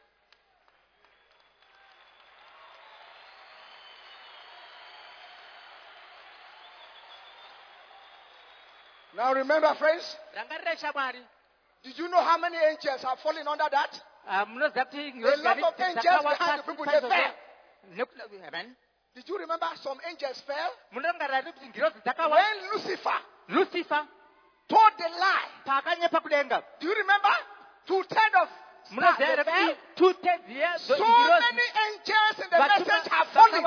Now remember, friends, Rangaresha Mari. did you know how many angels are falling under that? Mnoza kuti A lot of angels behind the people, they fell. Amen. Did you remember some angels fell? Munongarari kuti ngirozi dzakawa. When Lucifer told the lie. Pakanyepa kudenga. Do you remember? 2/3 of stars, they fell. So many angels in the message have fallen.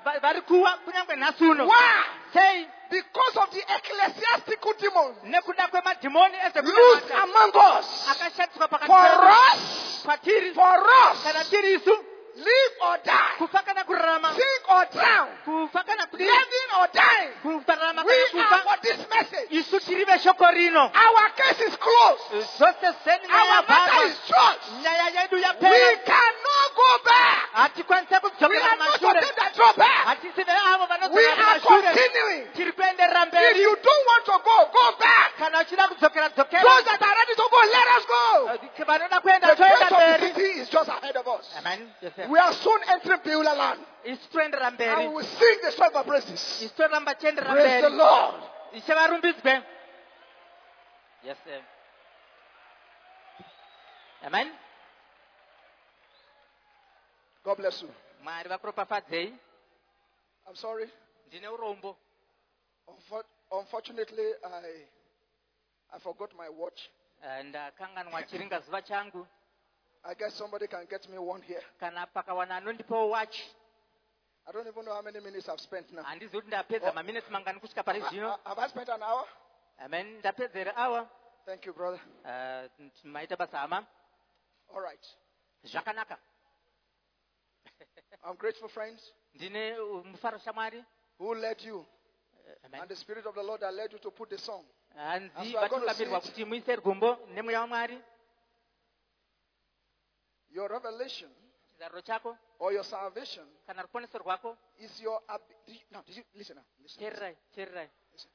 Why? Say Because of the ecclesiastical demons nekuda kwemadhimoni loose among us. akashatiswa pakati For us, kwatiri kana us, tiri isu live or die, kufa kana kurarama sink or drown, kufa kana kudini living or dying, kurarama we kana are kufa for this message. isu tirive shoko rino Our case is closed. zvose seni Our matter is judged. nyaya yedu We yapera cannot go back. hatikwanise We kudzokera are not kumashure to take that draw back. hatisive avo We vanodzokera are kumashure continuing. tiri kuenderera If mberi you don't want to go, go back. kana uchida kudzokera Those dzokera that are ready to go, let us go. vanoda kuenda The toenda place of the mberi city is just ahead of us. amen yes sir We are soon entering Beulah land. isu toendera And we mberi will sing the song of praises. isu toramba tienderera Praise the mberi Lord. ishe varumbidzwe yes sir amen God bless you. mwari vakuropafadzei I'm sorry. ndine urombo Unfortunately, I forgot my watch. ndakanganwa chiringa zuva changu I guess somebody can get me one here. kana pakawana anondipawo watch I don't even know how many minutes I've spent now. handizi kuti ndapedza maminitsi mangani kusvika pari zvino Have I spent an hour? amen ndapedza here hour Thank you, brother. maita basa hama All right. zvakanaka I'm grateful, friends, ndine mufaro shamwari who led you. amen And the Spirit of the Lord that led you to put the song. hanzi That's why I'm gonna vatungambirwa sing it. kuti muise rigombo nemweya wamwari Your revelation chizaruro chako or your salvation kana ruponeso rwako is your... Now, did you listen now? Listen. teererai teererai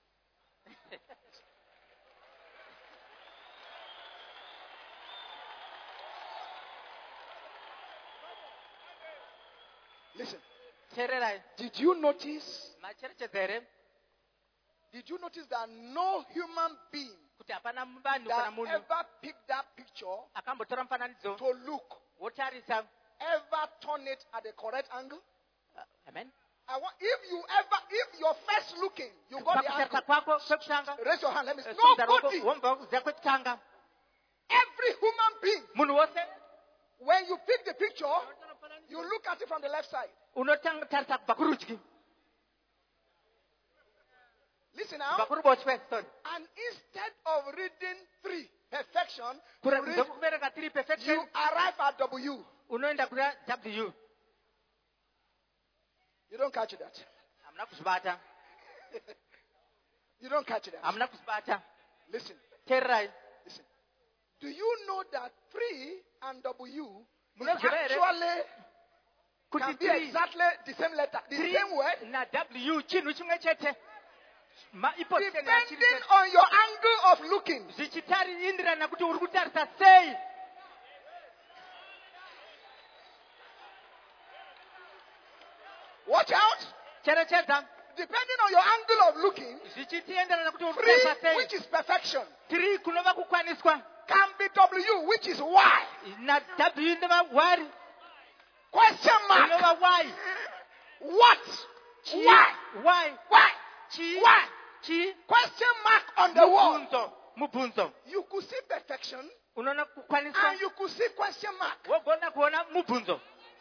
Listen. teererai Did you notice? macherechedza here Did you notice that no human being kuti hapana vanhu that kana munhu ever picked that picture akambotora mufananidzo to look wotarisa ever turn it at the correct angle? amen If your first looking, you got the pakutarisa angle. kwako kwekutanga Raise your hand. Let me see. sunza ruoko Nobody. womba kuziva kwekutanga Every human being, munhu wose when you pick the picture, you look at it from the left side. unotarisa kubva kurudyi Listen now. kubva kuruboshwe sorry And instead of reading 3, perfection, you, kuratidza kubereka tiri you perfection arrive at W. unoenda kuna w You don't catch that. hamuna kuzvibata You don't catch that. hamuna kuzvibata Listen. teererai Listen. Do you know that 3 and W is Munozviziva here? actually kuti can be tiri exactly the same letter, the same word, na w chinhu chimwe chete depending on your angle of looking. zvichitariindirana kuti uri kutarisa sei Watch out. cherechedza depending on your angle of looking, zvichitienderana kuti uri 3, kutarisa sei. which is perfection, 3 kunova kukwaniswa can be W, which is Y. na w inova wari Question mark. inova y. What? Chi, Why? why, Why? chi, Why? chi, Question mark on the wall. mubvunzo. You could see perfection Unoona kukwaniswa and you could see question mark. wogona kuona mubvunzo.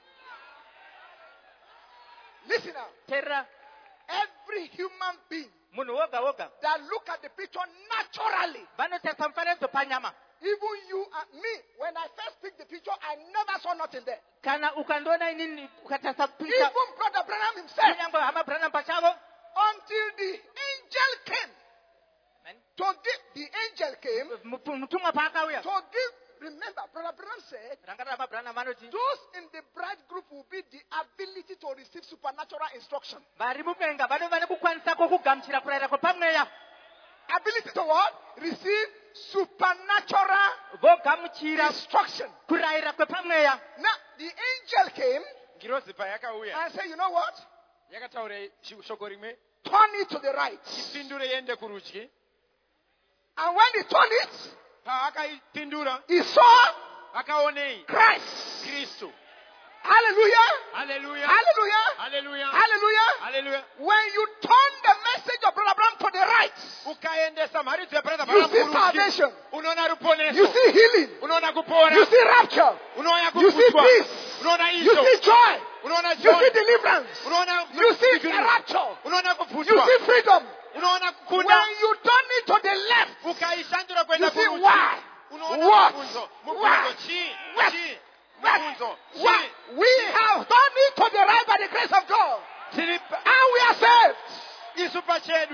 Listen now. Teerera, Every human being munhu woga woga that look at the picture naturally, vanotarisa mufananidzo panyama. even you and me, when I first picked the picture, I never saw nothing there. Kana ukandiona inini ukatarisa picha Even Brother Branham himself, kunyange hama Branham pachavo. until the angel came Amen. to give, the angel came Mutumwa paakauya. to give. Remember, Brother Branham said, Rangarira maBranham vanoti those in the bride group will be the ability to receive supernatural instruction. vari mupenga vanova nekukwanisa kwokugamuchira kurayira kwepamweya. Ability to what? Receive supernatural Vogamuchira instruction. kurayira kwepamweya. Now, the angel came ngirozi payakauya and said, you know what? yakataura shoko rimwe, Turn it to the right. ipindure yende kurudyi. And when he turned it, Paakaipindura he saw akaonei Christ. Kristu. Hallelujah. Haleluya, Hallelujah. haleluya, Hallelujah. haleluya. When you turn the message of Brother Branham to the right, Ukaendesa mharidzo ya brother you Branham see kurudyi, salvation. unoona You ruponeso, see healing. unoona kupora, You see rapture. unoona You see kukudzwa, peace. unoona You izo, see joy. unoona You see joy, deliverance. unoona You see kudzikirirwa, rapture. unoona You kubvudzwa, see freedom. unoona When kukunda. you turn it to the left, Ukaishandura you kwenda see kurudyi, why. unoona What? mubvunzo, Why? chi, What? chi, What? mubvunzo, What? chi. We have done it to the right by the grace of God. Tiri And we are saved. isu pachedu.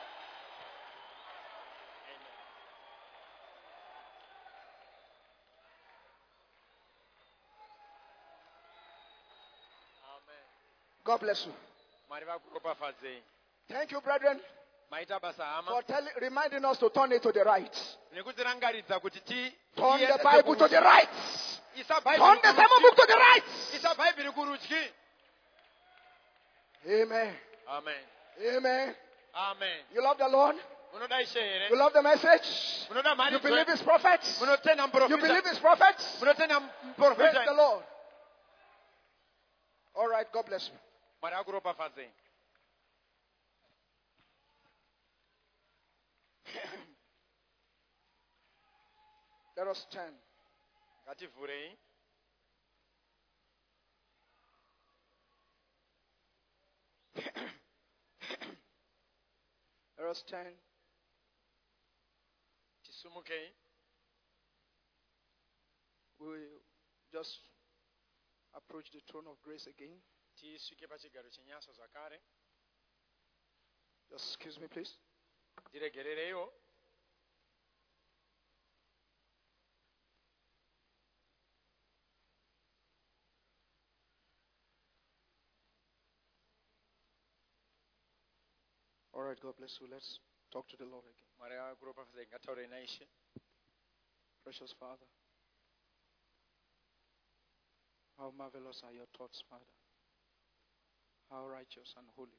God bless you. Mwari vakuropafadzei. Thank you, brethren, Maita basa hama for reminding us to turn it to the right. nekutirangaridza kuti Turn the Bible to the right. isa Turn the sermon book to the right. bhaibheri kurudyi. Amen. Amen. Amen. Amen. You love the Lord? Munoda Ishe here? You love the message? Munoda You mhari believe his prophets? munotenda You muprofita? believe his prophets? Munotenda Praise the muprofita? Lord. All right, God bless you. Mwari akuropafadzei. Let us stand. Ngativhurei. Let us stand. Tisumukei. We will just approach the throne of grace again. Tisvike pachigaro chenyaso zvakare. Just excuse me, please. Ndiregerereiwo. All right, God bless you. Let's talk to the Lord again. Mwari akuropafadzei. Ngataurei naIshe. Precious Father, how marvelous are your thoughts, Father. How righteous and holy.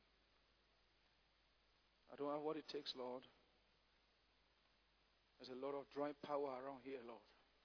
I don't have what it takes, Lord. There's a lot of drawing power around here, Lord.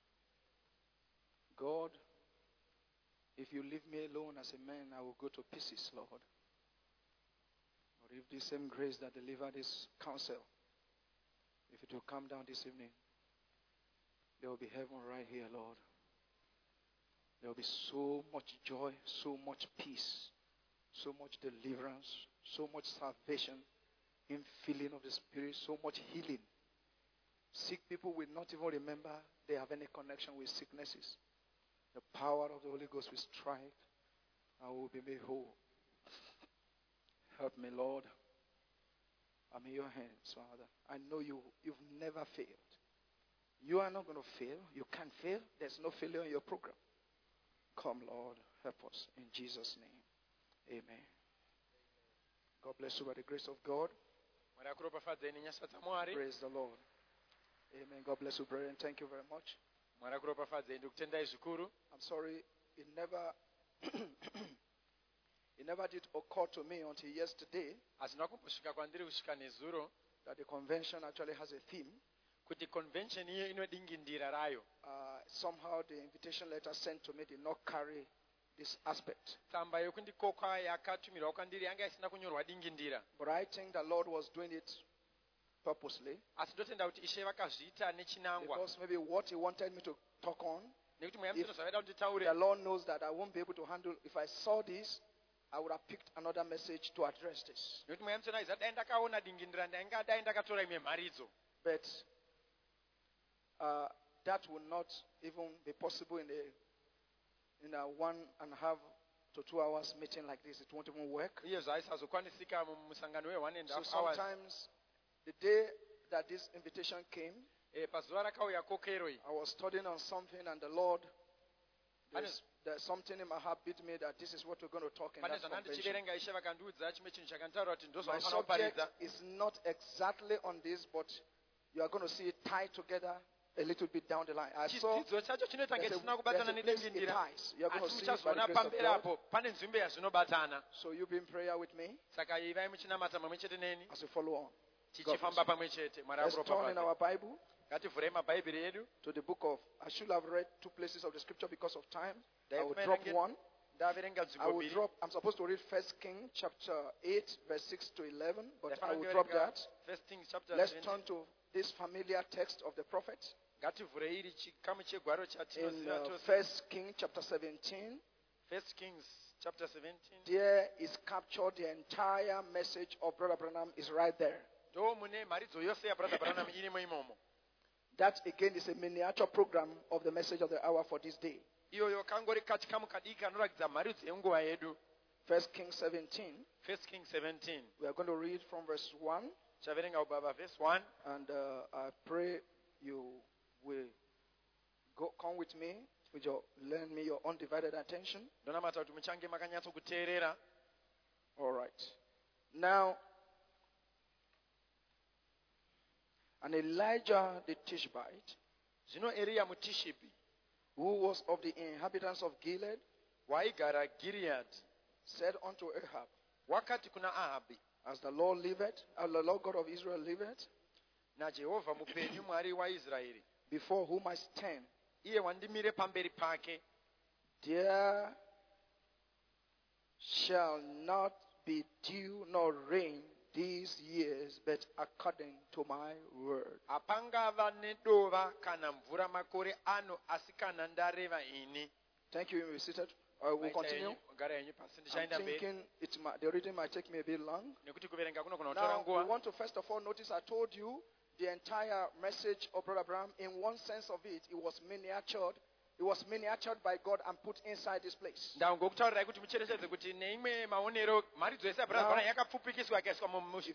God, if you leave me alone as a man, I will go to pieces, Lord. But if the same grace that delivered this counsel, if it will come down this evening, there will be heaven right here, Lord. There will be so much joy, so much peace, so much deliverance, so much salvation, infilling of the Spirit, so much healing. Sick people will not even remember they have any connection with sicknesses. The power of the Holy Ghost will strike and we will be made whole. Help me, Lord. I'm in your hands, Father. I know you've never failed. You are not going to fail. You can't fail. There's no failure in your program. Come, Lord. Help us. In Jesus' name. Amen. God bless you by the grace of God. Mwari akuropafadzei nenyasha dzaMwari. Praise the Lord. Amen. God bless you, brethren. Thank you very much. Mwari akuropafadzei. Ndikutendai zvikuru. I'm sorry, it never it never did occur to me until yesterday hazvina kumbosvika kwandiri kusvika nezuro that the convention actually has a theme. kuti convention iyo inodingindira rayo. Somehow the invitation letter sent to me did not carry this aspect. Tsamba yokundikoka yakatumirwa kwandiri yanga isina kunyorwa dingindira. But I think the Lord was doing it purposely. Asi ndotenda kuti Ishe vakazviita nechinangwa. Because maybe what he wanted me to talk on, Nekuti mweya mutsvene if zvavaida kuti taure. the Lord knows that I won't be able to handle. If I saw this, I would have picked another message to address this. Nekuti mweya mutsvene aiziva dai ndakaona dingindira dai ndakatora imwe mharidzo. But that will not even be possible in a 1.5 to 2 hours meeting like this. It won't even work. Iye zvaisazokwanisika mumusangano we1.5 So hours. sometimes the day that this invitation came, Pazuva rakauya kokero iyi. I was studying on something and the Lord, there's something in my heart beat me that this is what we're going to talk in Pane that convention. zvandandichiverenga Ishe vakandiudza chimwe chinhu chakanditaura kuti My ndozvanofanira subject kuparidza. is not exactly on this, but you are going to see it tied together a little bit down the line. I saw Chidzidzo chacho chinoita there's ngesina a kubatana place it nedingindira. ties. You are going to Asi see it by the muchazoona grace of pamberi God. apo pane nzvimbo yazvinobatana. So you be in prayer with me Saka ivai muchinamata pamwe chete neni as we follow on. tichifamba pamwe chete. Mwari Let's turn in akuropafadze. our Bible Ngativhurei mabhaibheri edu. to the book of, I should have read 2 places of the scripture because of time. I will Dai drop kuverenga- one. Ndaverenga I nzvimbo will mbiri. drop, I'm supposed to read 1 King chapter 8 verse 6 to 11, but I Ndafanira will drop kuverenga that. First Kings chapter Let's 17. turn to this familiar text of the prophet Ngativhurei iri chikamu chegwaro in chatinoziva chose. 1 King chapter 17. First Kings chapter 17. There is captured the entire message of Brother Branham is right there. Ndo mune mharidzo yose yabrother Branham irimo imomo. That again is a miniature program of the message of the hour for this day. Iyoyo kangori kachikamu kadiki kanoratidza mharidzo yenguva yedu. 1 King 17. First Kings 17. We are going to read from verse 1, Chaverenga ubaba verse 1. and I pray you will come with me, lend me your undivided attention. Ndonamata kuti muchange makanyatsokuteerera. All right. Now, and Elijah the Tishbite, Zvino Eria muTishibi who was of the inhabitants of Gilead, waigara Gilead said unto Ahab, wakati kuna Ahabi, as the Lord liveth, as the Lord God of Israel liveth, naJehovha mupenyu Mwari waIsraeri, before whom I stand, iye wandimire pamberi pake, there shall not be dew nor rain these years, but according to my word. hapangava nedova kana mvura makore ano, asi kana ndareva ini. Thank you. You may be seated. We'll continue. Gara yenyu pasi I'm ndichaenda mberi thinking the reading might take me a bit long. nekuti kuverenga kuno kunotora Now, we nguva. want to first of all notice I told you the entire message of Brother Abraham, in one sense of it, it was miniatured. It was miniatured by God and put inside this place. Ndangokutaurirai kuti mucherechedze kuti neimwe maonero mharidzo yese yabrother Branham yakapfupikiswa ikaiswa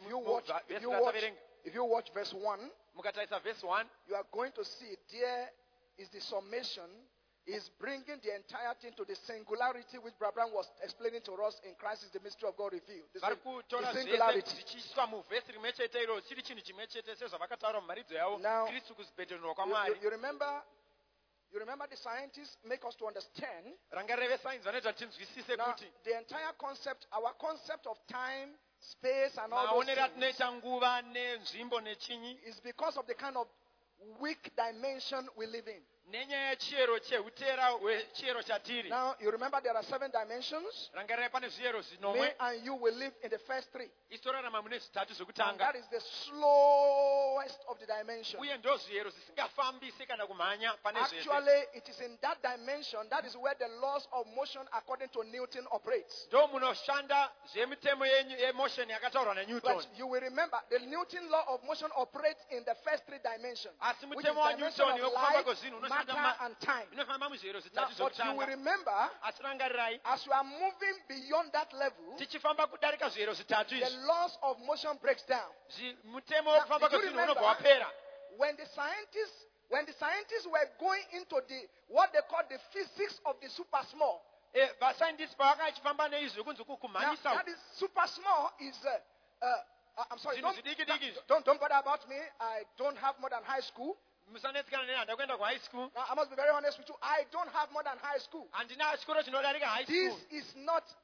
If you watch verse 1, mukatarisa verse 1, you are going to see there is the summation, is bringing the entire thing to the singularity which Abraham was explaining to us in Christ is the mystery of God revealed. The vari kutora zvese singularity. zvichiiswa muvhesi rimwe chete iro chiri chinhu chimwe chete sezvavakataura mumharidzo yavo, Now, Kristu kuzibhedheranwa kwaMwari. You remember the scientists make us to understand. Rangarire vesainzi vanoita kuti tinzwisise Now, kuti the entire concept, our concept of time, space, and all those maonero things atinoita nguva nenzvimbo nechinyi is because of the kind of weak dimension we live in. nenyaya yechiyero cheutera hwechiyero chatiri. Now, you remember there are 7 dimensions. Rangarire pane zviyero Me zvinomwe. and you will live in the first 3. Isu torarama mune zvitatu And zvekutanga, that is the slowest of the dimensions. uye ndo zviyero zvisingafambisi kana kumhanya pane zvese. Actually, it is in that dimension, that is where the laws of motion according to Newton operates. Ndo munoshanda zvemitemo yemotion yakataurwa naNewton. But you will remember, the Newton law of motion operates in the first 3 dimensions. Asi Which is mutemo wa dimension Newton of wekufamba light, kwezvinhu unoshanda matter, and time. inofamba muzviyero Now, zvitatu but you will zvekutanga. remember, Asi rangarirai, as you are moving beyond that level, tichifamba kudarika zviyero zvitatu the izvi, laws of motion breaks down. mutemo Now, wekufamba did you kwezvinhu remember unobva wapera. when the scientists were going into what they call the physics of the super small? Vasaindisi pavakachifamba neizvi kunzi Now, kumhanyisa that is super small is I'm sorry, zvinhu zvidiki-diki. don't bother about me. I don't have more than high school. Musanetsikana neni, handina kuenda kuhigh school, Now, I must be very honest with you. I don't have more than high school. handina chikoro chinodarika high This school. is not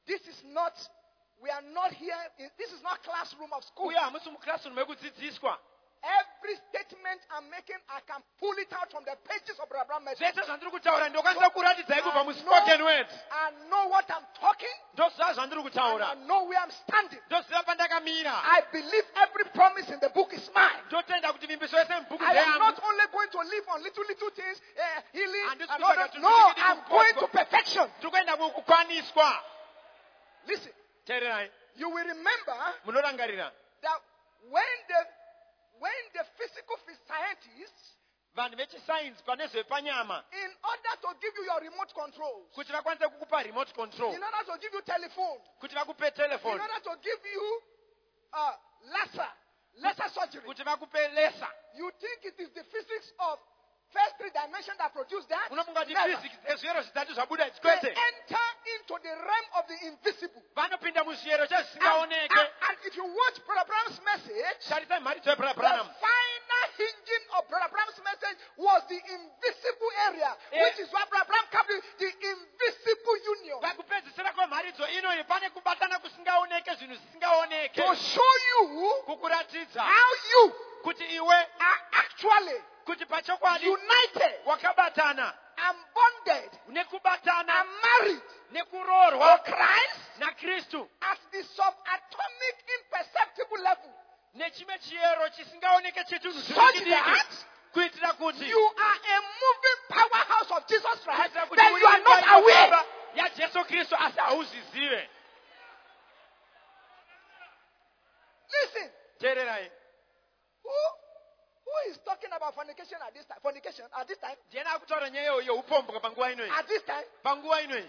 This is not, we are not here, this is not classroom of school. uyo hamusi muclassroom yekudzidziswa. Every statement I'm making, I can pull it out from the pages of Abraham message. zvese zvandiri kutaura ndokwanisa kuratidzai kubva muspoken words. I know what I'm talking. ndoziva zvandiri And kutaura. I know where I'm standing. ndoziva pandakamira. I believe every promise in the book is mine. ndotenda kuti vimbiso yese mubhuku I am ndeyangu. not only going to live on little things, healing, And this and is all like that. a No, to- I'm going to perfection. tiri kuenda kukukwaniswa. Listen, teererai. you will remember munorangarira. that when the physical scientists, vanhu vechisainzi kwanezvepanyama in order to give you your remote controls, kuti vakwanise kukupa remote control, in order to give you telephone, kuti vakupe in telefoni, order to give you laser surgery, kuti vakupe lesa. you think it is the physics of first three dimension that produce that? unofunga kuti Never. physics ezviyero zvitatu zvabuda They kwete. enter into the realm of the invisible. vanopinda muzviyero And, chezvisingaoneke. and if you watch Brother Abraham's message, tarisai mharidzo yebrother the Branham. final hinging of Brother Abraham's message was the invisible area, which is what Brother Abraham called the invisible union. pakupedzisira kwemharidzo inoyi pane kubatana kusingaoneke zvinhu zvisingaoneke. To show you kukuratidza how you kuti iwe are actually kuti pachokwadi united wakabatana and bonded nekubatana and married to nekuroorwa Christ nakristu at the subatomic imperceptible level, nechimwe chiyero chisingaoneke chetunhu such zvidiki that kuitira kuti you are a moving powerhouse of Jesus Christ, kuitira kuti then uri you are not imba aware. inofamba yajesu kristu asi hauzvizive. Listen, teererai. who is talking about fornication at this time? Fornication at this time? ndiani akutaura nyaya yeupombwa panguva inoyi. At this time? panguva inoyi.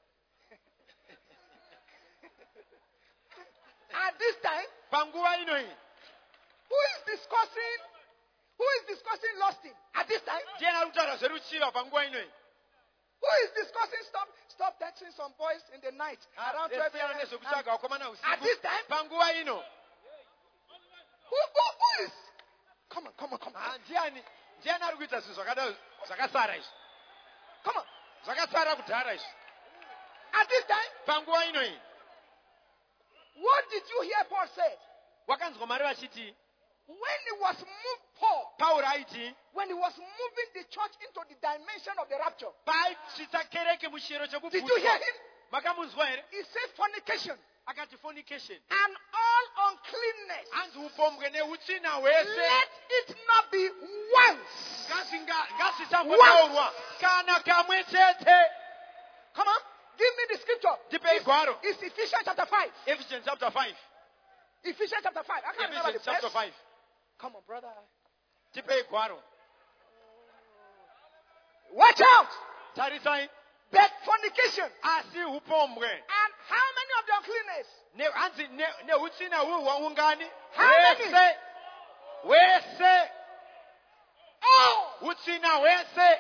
At this time? panguva inoyi. Who is discussing lusting at this time? ndiani ari kutaura zveruchiva panguva inoyi. Who is discussing stop texting some boys in the night around 12 Lesiyana a.m.? nezvekutsvaga vakomana At this usiku. time? panguva ino. Who is? Come on. ndiani ari kuita zvinhu zvakasara izvi. Come on. zvakasara kudhara izvi. At this time? panguva inoyi. What did you hear Paul said? wakanzwa Mwari vachiti. When he was moved, Pauro aiti. when he was moving the church into the dimension of the rapture, paaisvitsa kereke muchiyero did you hear chekubvutswa. him? makamunzwa here. He said fornication akati fornication. and all uncleanness. hanzi upombwe neutsvina hwese. Let it not be once. ngazvisambotaurwa kana kamwe chete. Come on. Give me the scripture. ndipei gwaro. It's Ephesians chapter 5. Ephesians chapter 5. Ephesians chapter 5. I can't remember the Ephesians chapter verse. 5. Come on, brother. ndipei gwaro. Watch out. tarisai. But fornication. asi upombwe. And how many of the uncleanness? hanzi neutsvina hwaungani. How many? wese. Oh, utsvina hwese.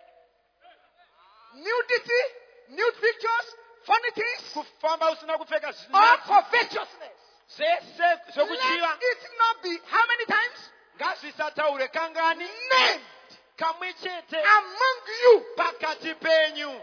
nudity, nude pictures, funny things, kufamba usina kupfeka all zvinatsi. covetousness. zvese Let zvekuchiva. it not be how many times? ngazvisataure kangani. Named kamwe chete among you. pakati penyu.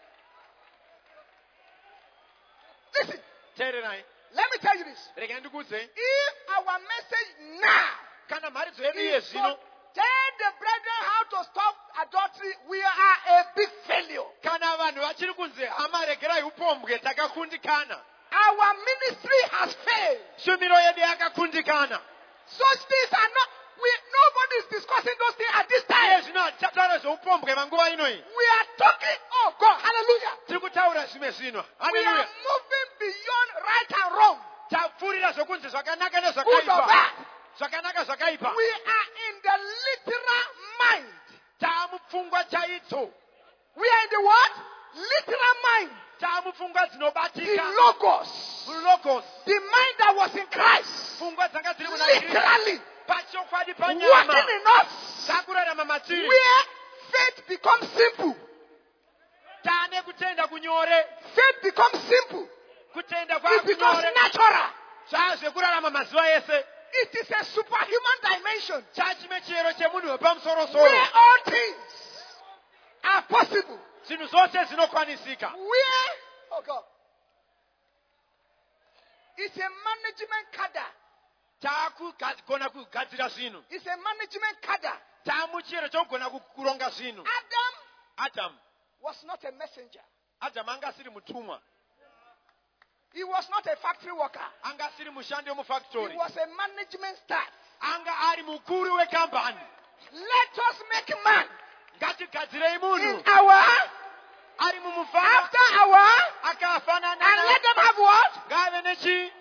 Listen, teererai. let me tell you this. rega ndikuudze. If our message now kana mharidzo yedu is to yezvino. tell the brethren how to stop adultery, we are a big failure. kana vanhu vachiri kunzi hama regerai upombwe takakundikana. Our ministry has failed. shumiro yedu yakakundikana. Such things are not. Nobody is discussing those things at this iye time. zvino hatitaura zveupombwe manguva inoyi. We are talking. Oh God, hallelujah. tiri kutaura zvimwe zvino. We are haleluya. moving beyond right and wrong. tapfuurira zvokunzi zvakanaka Good or nezvakaipa. bad. zvakanaka zvakaipa. We are in the literal mind. taamupfungwa chaidzo. We are in the what? Literal mind. taamupfungwa The dzinobatika. logos. logos. The mind that was in Christ. pfungwa dzanga dziri muna Kristu. Literally pachokwadi working panyama. in us. takurarama matiri. Where faith becomes simple. taane kutenda kunyore. Faith becomes simple. kutenda It becomes kwakunyore. natural. zvaazvekurarama mazuva ese. It is a superhuman dimension chachime chiyero chemunhu wepamusoro-soro. where all things are possible. zvinhu zvose zvinokwanisika. Where, oh God, It's a management cadre. takugona kugadzira zvinhu. It's a management cadre. Tamuchero chogona kuronga zvinhu. Adam Was not a messenger. Adam anga asiri mutumwa. He was not a factory worker. Anga asiri mushandi He wemufactory. was a management staff. Anga ari mukuru wekambani. Let us make man Ngatigadzirei in munhu our, ari mumufana after our, akafanana and let them have what? ngave nechi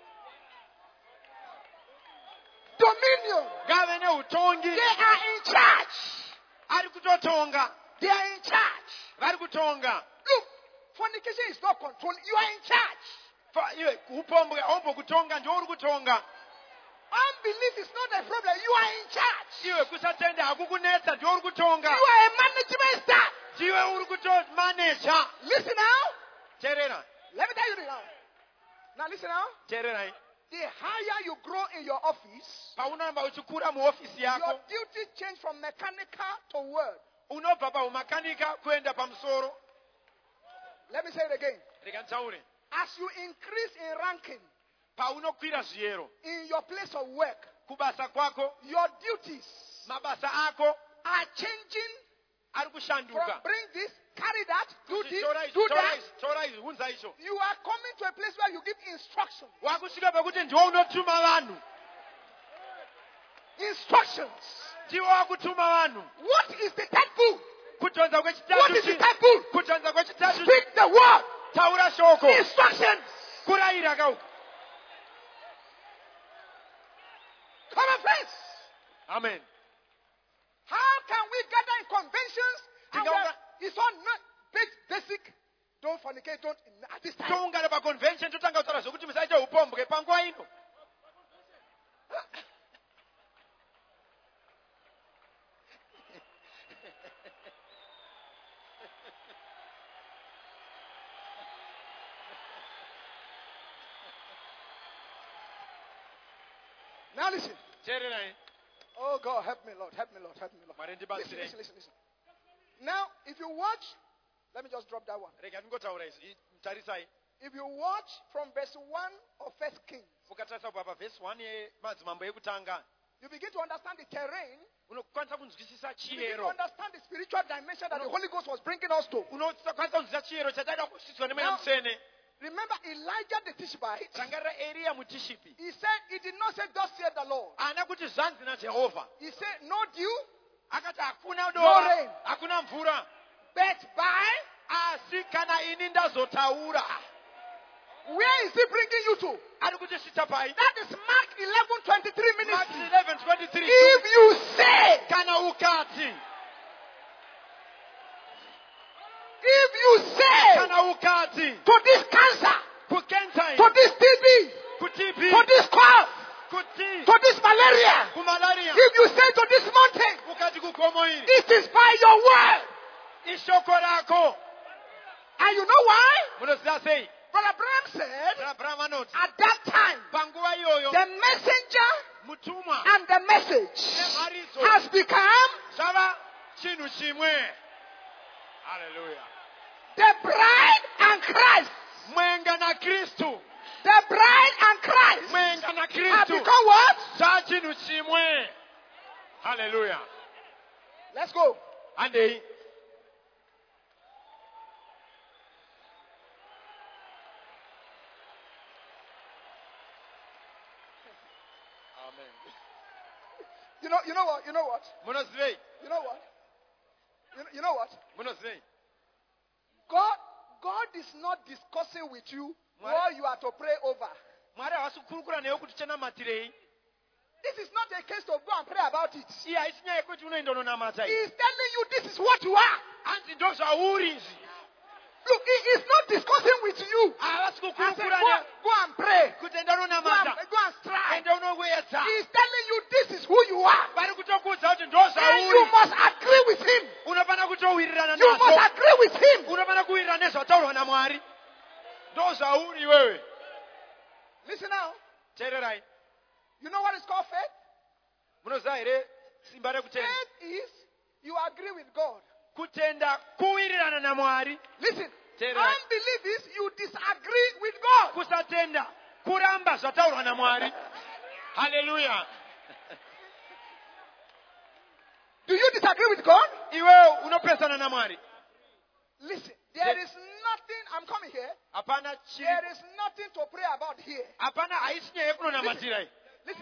Dominion. ngave neutongi. They are in charge. Ari kutotonga. They are in charge. Vari kutonga. Look, fornication is not control. You are in charge. Iwe upombwe ombo kutonga ndio uri kutonga. Unbelief is not a problem. You are in charge. Iwe kusatenda hakukunetsa ndio uri kutonga. You are a management staff. Ndiwe uri kutomanager. Listen now. Terera. Let me tell you this now. Now listen now. Terera. The higher you grow in your office, Paunamba uchikura muofisi your yako. duty change from mechanical to word. Unobva paumakanika kuenda pamusoro. Let me say it again. Reka ntaure. As you increase in ranking Paunokwira zviyero. in your place of work, Kubasa kwako. your duties Mabasa ako. are changing Ari from kushanduka. bring this, carry that, do this, Tora izvi, do tora that. izvi, tora izvi, unza izvo. You are coming to a place where you give instructions. Wakusvika pekuti ndiwo unotuma vanhu. Instructions. Ndiwo wakutuma vanhu. What is the third bull? Kutonza What kwechitatu is the chi. third bull? Kutonza kwechitatu chi. Speak the word. Taura shoko. Instructions. Kurayira kauka. Come on, friends. Amen. How can we gather in conventions and Tinga- it's all not basic? Don't fornicate, don't at this time. Toungana paconvention totanga kutaura zvokuti musaite upombwe panguva ino. Now listen. Tererai. Oh God, help me, Lord. Help me, Lord. Help me, Lord. Mwari Listen, ndibatsirei. listen. Now, if you watch, let me just drop that one. Rega ndingotaura izvi. Tarisai. If you watch from verse 1 of First Kings, Mukatarisa kubva pavhesi 1 yemadzimambo ekutanga. you begin to understand the terrain. Unokwanisa kunzwisisa You begin to chiyero. understand the spiritual dimension that the Holy Ghost was bringing us to. Unokwanisa kunzwisisa chiyero chataida kusvitswa nemweya mutsvene. Remember Elijah the Tishbite? Rangarira Eria muTishipi. He said, he did not say, thus saith the Lord. Haana kuti zvanzi naJehovha. He said, no dew, Akati hakuna No dova, rain. hakuna mvura. but by. Asi kana ini ndazotaura. Where is he bringing you to? Ari kutisvitsa pai. That is Mark 11:23 Mark minutes. 11:23. If you say, Kana ukati. if you say Kana ukati. to this cancer, Kukentai. to this TB, Kutipi. to this cough, Kuti. to this malaria, Kumalaria. if you say to this mountain, Ukati kugomo iri. it is by your word. Ishoko rako. And you know why? Munoziva sei? Brother Abraham said, Abraham anoti. at that time, Panguva iyoyo. the messenger Mutumwa. and the message Nemhariso. has become Zvava chinhu chimwe. Hallelujah. the bride and Christ. Mwenga na Kristu. The bride and Christ Mwenga na have Kristu. become what? Zva chinhu chimwe. Hallelujah. Let's go. Andei. Amen. You know what? Munozivei? You know what? You know what? Munozivei? God is not discussing with you what you are to pray over. Mwari havasi kukurukura newe kuti chenamatirei. This is not a case to go and pray about it. Iye haisi nyaya yekuti unoenda unonamata He iyi. is telling you this is what you are. Hanzi ndo zvauri izvi. Look, he is not discussing with you. Havasi I said, kukurukura go, newe go and pray. kuti enda Go unonamata. and strive. Enda unokuedza. He is telling you this is who you are. Vari kutokuudza kuti ndo And you zvauri. must agree with him. Unofana kutowirirana You must nazvo. agree with him. Unofana kuwirirana nezvataurwa naMwari. Ndo zvauri iwewe. Listen now. Teererai. You know what is called faith? Munoziva here simba rekutenda. Faith is you agree with God. Kutenda kuwirirana naMwari. Listen. Teererai. Unbelief is you disagree with God. Kusatenda kuramba zvataurwa naMwari. Hallelujah. Do you disagree with God? Iwe unopesana naMwari. Listen, there is nothing, I'm coming here. Hapana There is nothing to pray about here. hapana haisina yekunonamatira. Listen,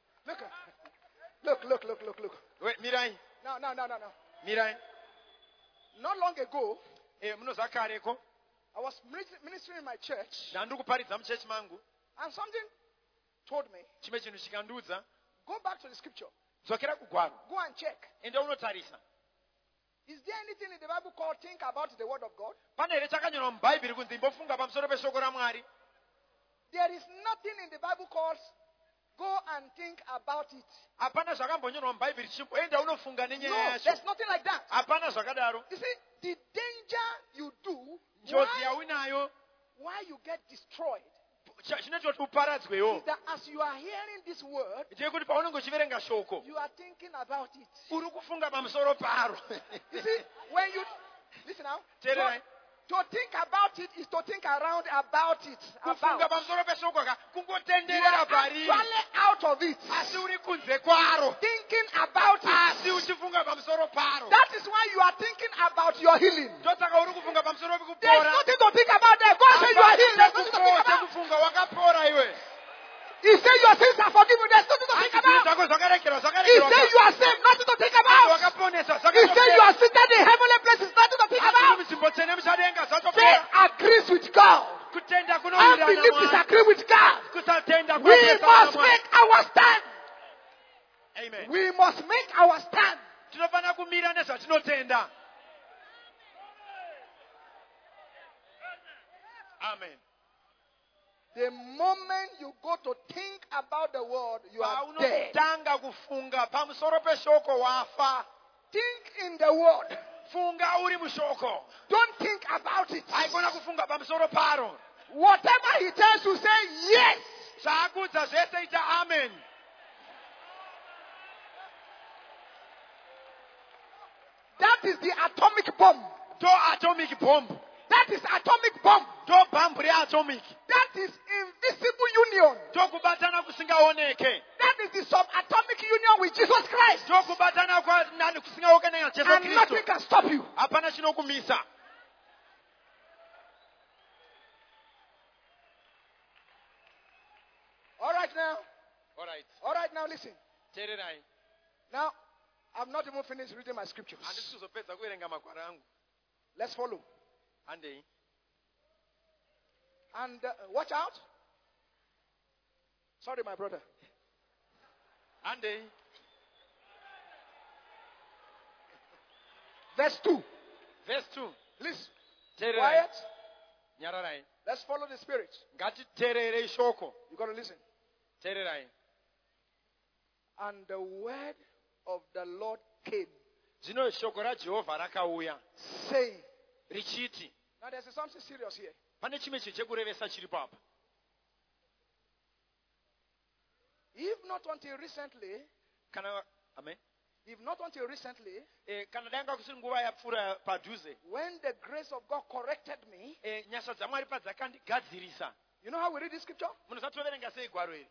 look. Mirai. No. Mirai. Not long ago, Munozakareko. I was ministering in my church, Ndandukuparidza muchechi mangu. and something told me, Chimwe chinhu chikandiudza. go back to the scripture. Dzokera kugwaro. Go and check. Ende unotarisa. Is there anything in the Bible called think about the word of God? Pane here chakanyorwa mubhaibheri kunzi imbofunga pamusoro peshoko raMwari. There is nothing in the Bible called go and think about it. Hapana zvakambonyorwa mubhaibheri chimboenda unofunga No, nenyaya yacho. there's nothing like that. Hapana zvakadaro. You see, the danger you do, Njodzi yauinayo why you get destroyed, chinoti uparadzwewo. is that as you are hearing this word, Ndeyekuti paunenge uchiverenga shoko you are thinking about it. uri kufunga pamusoro paro. You see, when you listen now, Tererai. to think about it is to think around about it. Kufunga About. pamusoro peshoko ka You kungotenderera are pariri. actually out of it. Asi uri kunze kwaro. Thinking about it. Asi uchifunga pamusoro paro. That is why you are thinking about your healing. Ndotsaka uri kufunga pamusoro There's pekupora. nothing to think about there. God said you are healed. There's nothing to think about. Kufunga wakapora iwe. He said your sins are forgiven. There's nothing to think about. Zvako zvakarekerwa He said you are saved. Nothing to think about. wakaponesa He said you are seated in heavenly places. Nothing to think about. muchimbo tsvene muchadenga Faith zvatopera. agrees with God. Kutenda Unbelief kunowirirana disagree with God. kusatenda We kwapesana must naMwari. make our stand. Amen. We must make our stand. Tinofanira kumira nezvatinotenda. Amen. The moment you go to think about the word, you are dead. Paunotanga kufunga pamusoro peshoko wafa. Think in the word. Funga uri mushoko. Don't think about it. Haikona kufunga pamusoro paro. Whatever he tells you, say yes. Zvaakudza zvese ita amen. That is the atomic bomb. Do atomic bomb. That is atomic bomb. Do bhambu reatomic. That is invisible union. Do kubatana kusingaoneke. That is the subatomic union with Jesus Christ. Do kubatana kwanani kusingaoneke naJesu And Kristu. nothing can stop you. Hapana chinokumisa. All right now. All right. All right now, listen. Tererai. Now, I've not even finished reading my scriptures. Handisi kuzopedza kuverenga magwaro angu. Let's follow. Handei. And watch out. Sorry, my brother. Handei. Verse 2. Verse 2. Listen. Tererai. Quiet. Nyararai. Let's follow the spirit. Ngatitererei shoko. You got to listen. Tererai. And the word of the Lord came, Zvino shoko raJehovha rakauya saying. richiti. Now there's something serious here. Pane chimwe chinhu chekurevesa chiripo apa. If not until recently, Amen. if not until recently, Kana danga kusiri nguva yapfuura padhuze. when the grace of God corrected me, Nyasha dzaMwari padzakandigadzirisa. you know how we read this scripture? Munhu zatoverenga sei gwaro iri?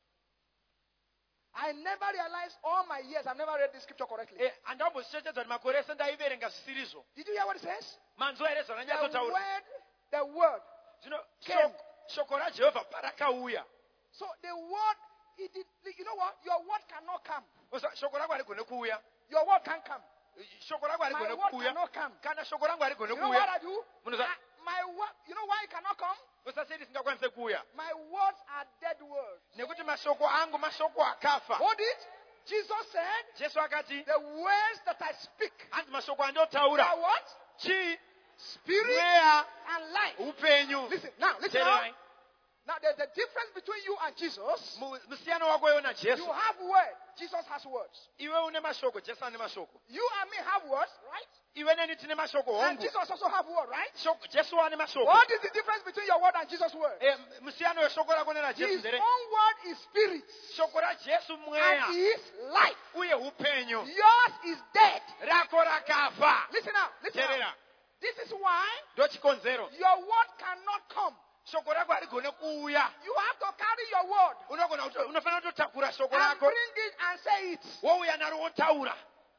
I never realized all my years I've never read this scripture correctly. Handambozvichechedzwa kuti makore ese ndaiverenga zvisizvo. Did you hear what it says? Manzwa here zvaranyatsotaura. The word. Zvino Came. shoko raJehovha parakauya. So the word, it did, you know what? Your word cannot come. Shoko rangu harigone kuuya. Your word can't come. Shoko rangu My harigone word kuuya. cannot come. Kana shoko rangu harigone You know what kuuya. I do? Munhu My word, you know why it cannot come? usasei risingakwanise kuuya. My words are dead words. Nekuti mashoko angu mashoko akafa. Hold it. Jesus said, Jesu akati, the words that I speak hanzi mashoko are andotaura. what? Chii? Spirit Mweya. and life. Upenyu. Listen now. Tererai. Now there's a difference between you and Jesus. Musiyano wako iwe naJesu. You have word. Jesus has words. Iwe une mashoko, Jesu ane mashoko. You and me have words, right? Iwe neni tine mashoko And hongu. Jesus also have word, right? Jesu ane mashoko. What is the difference between your word and Jesus' word? Musiyano weshoko rako nenaJesu His ndere. own word is spirit Shoko raJesu and mweya is life. uye upenyu. Yours is dead. Rako rakafa. Listen now. Listen now. Terera. This is why Ndochikonzero. your word cannot come. Shoko rako harigone kuuya. You have to your word unofanira kutotakura shoko and rako bring it and say it. wouya naro wotaura.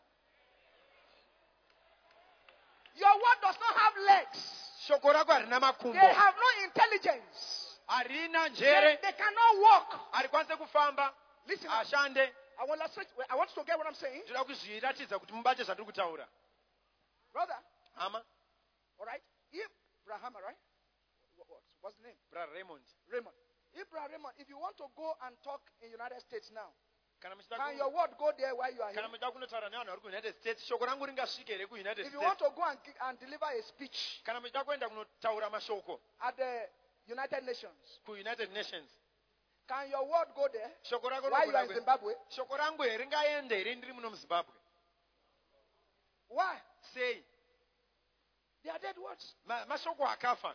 Your word does not have legs. Shoko rako harina They makumbo, have no intelligence. harina They njere, cannot walk. harikwanise kufamba, Listen, ashande. I want to get what I'm saying. Ndinoda kuzviratidza kuti mubate zvandiri kutaura. Brother, Hama, all right? Abraham, right? What's the name? Brother Raymond. Raymond. Raymond, if you want to go and talk in United States now, Kana can your word go there while you are here? muchida kunotaura nevanhu vari kuunited states, shoko rangu ringasvike here kuunited If you want states. to go and deliver a speech Kana muchida kuenda kunotaura mashoko at the United Nations, kuunited nations, can your word go there shoko rako while you are in rinogona Zimbabwe? shoko rangu here ringaende here ndiri muno muzimbabwe. Why? Sei? They are dead words. Mashoko akafa.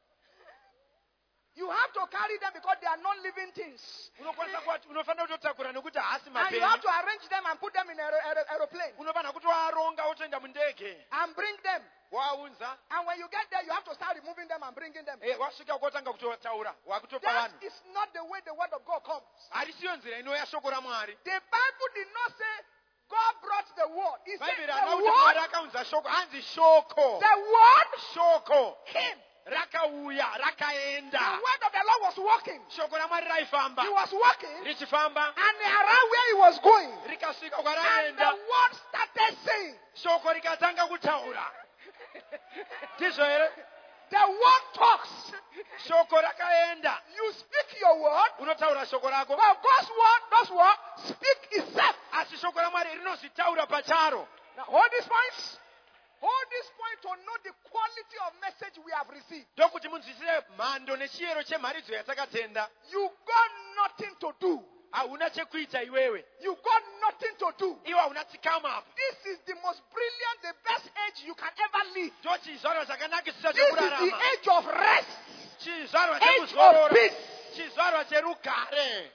You have to carry them because they are non-living things. Unofanira kutotakura nekuti haasi And you have mapenyu. to arrange them and put them in an aeroplane Unofanira kutoaronga wotoenda mundege and bring them. waunza. And when you get there, you have to start removing them and bringing them. Wasvika kotanga kutotaura wakutopa That vanhu. is not the way the word of God comes. Harisiyo nzira inouya shoko raMwari. The Bible did not say God brought the word. It said Bhaibheri the harina kuti Mwari word, akaunza shoko, hanzi shoko. the word Shoko came. rakauya The rakaenda. word of the Lord was walking. Shoko raMwari raifamba He was walking, richifamba and around where he was going, rikasvika and the kwaraenda. word started saying, Shoko rikatanga kutaura. Ndizvo here? the word talks. Shoko rakaenda. You speak your word, Unotaura shoko rako. but God's word does what? Speak itself. Asi shoko raMwari rinozvitaura pacharo. Now hold this point. Hold this point to know the quality of message we have received. Ndokuti munzwisise mhando nechiyero chemharidzo yatakatenda. You got nothing to do. Hauna chekuita iwewe. You got nothing to do. Iwe hauna chikamu apa. This is the most brilliant, the best age you can ever live. Ndo chizvarwa chakanakisisa This is the chekurarama. age of rest, Chizvarwa age of chekuzorora. peace. Chizvarwa cherugare.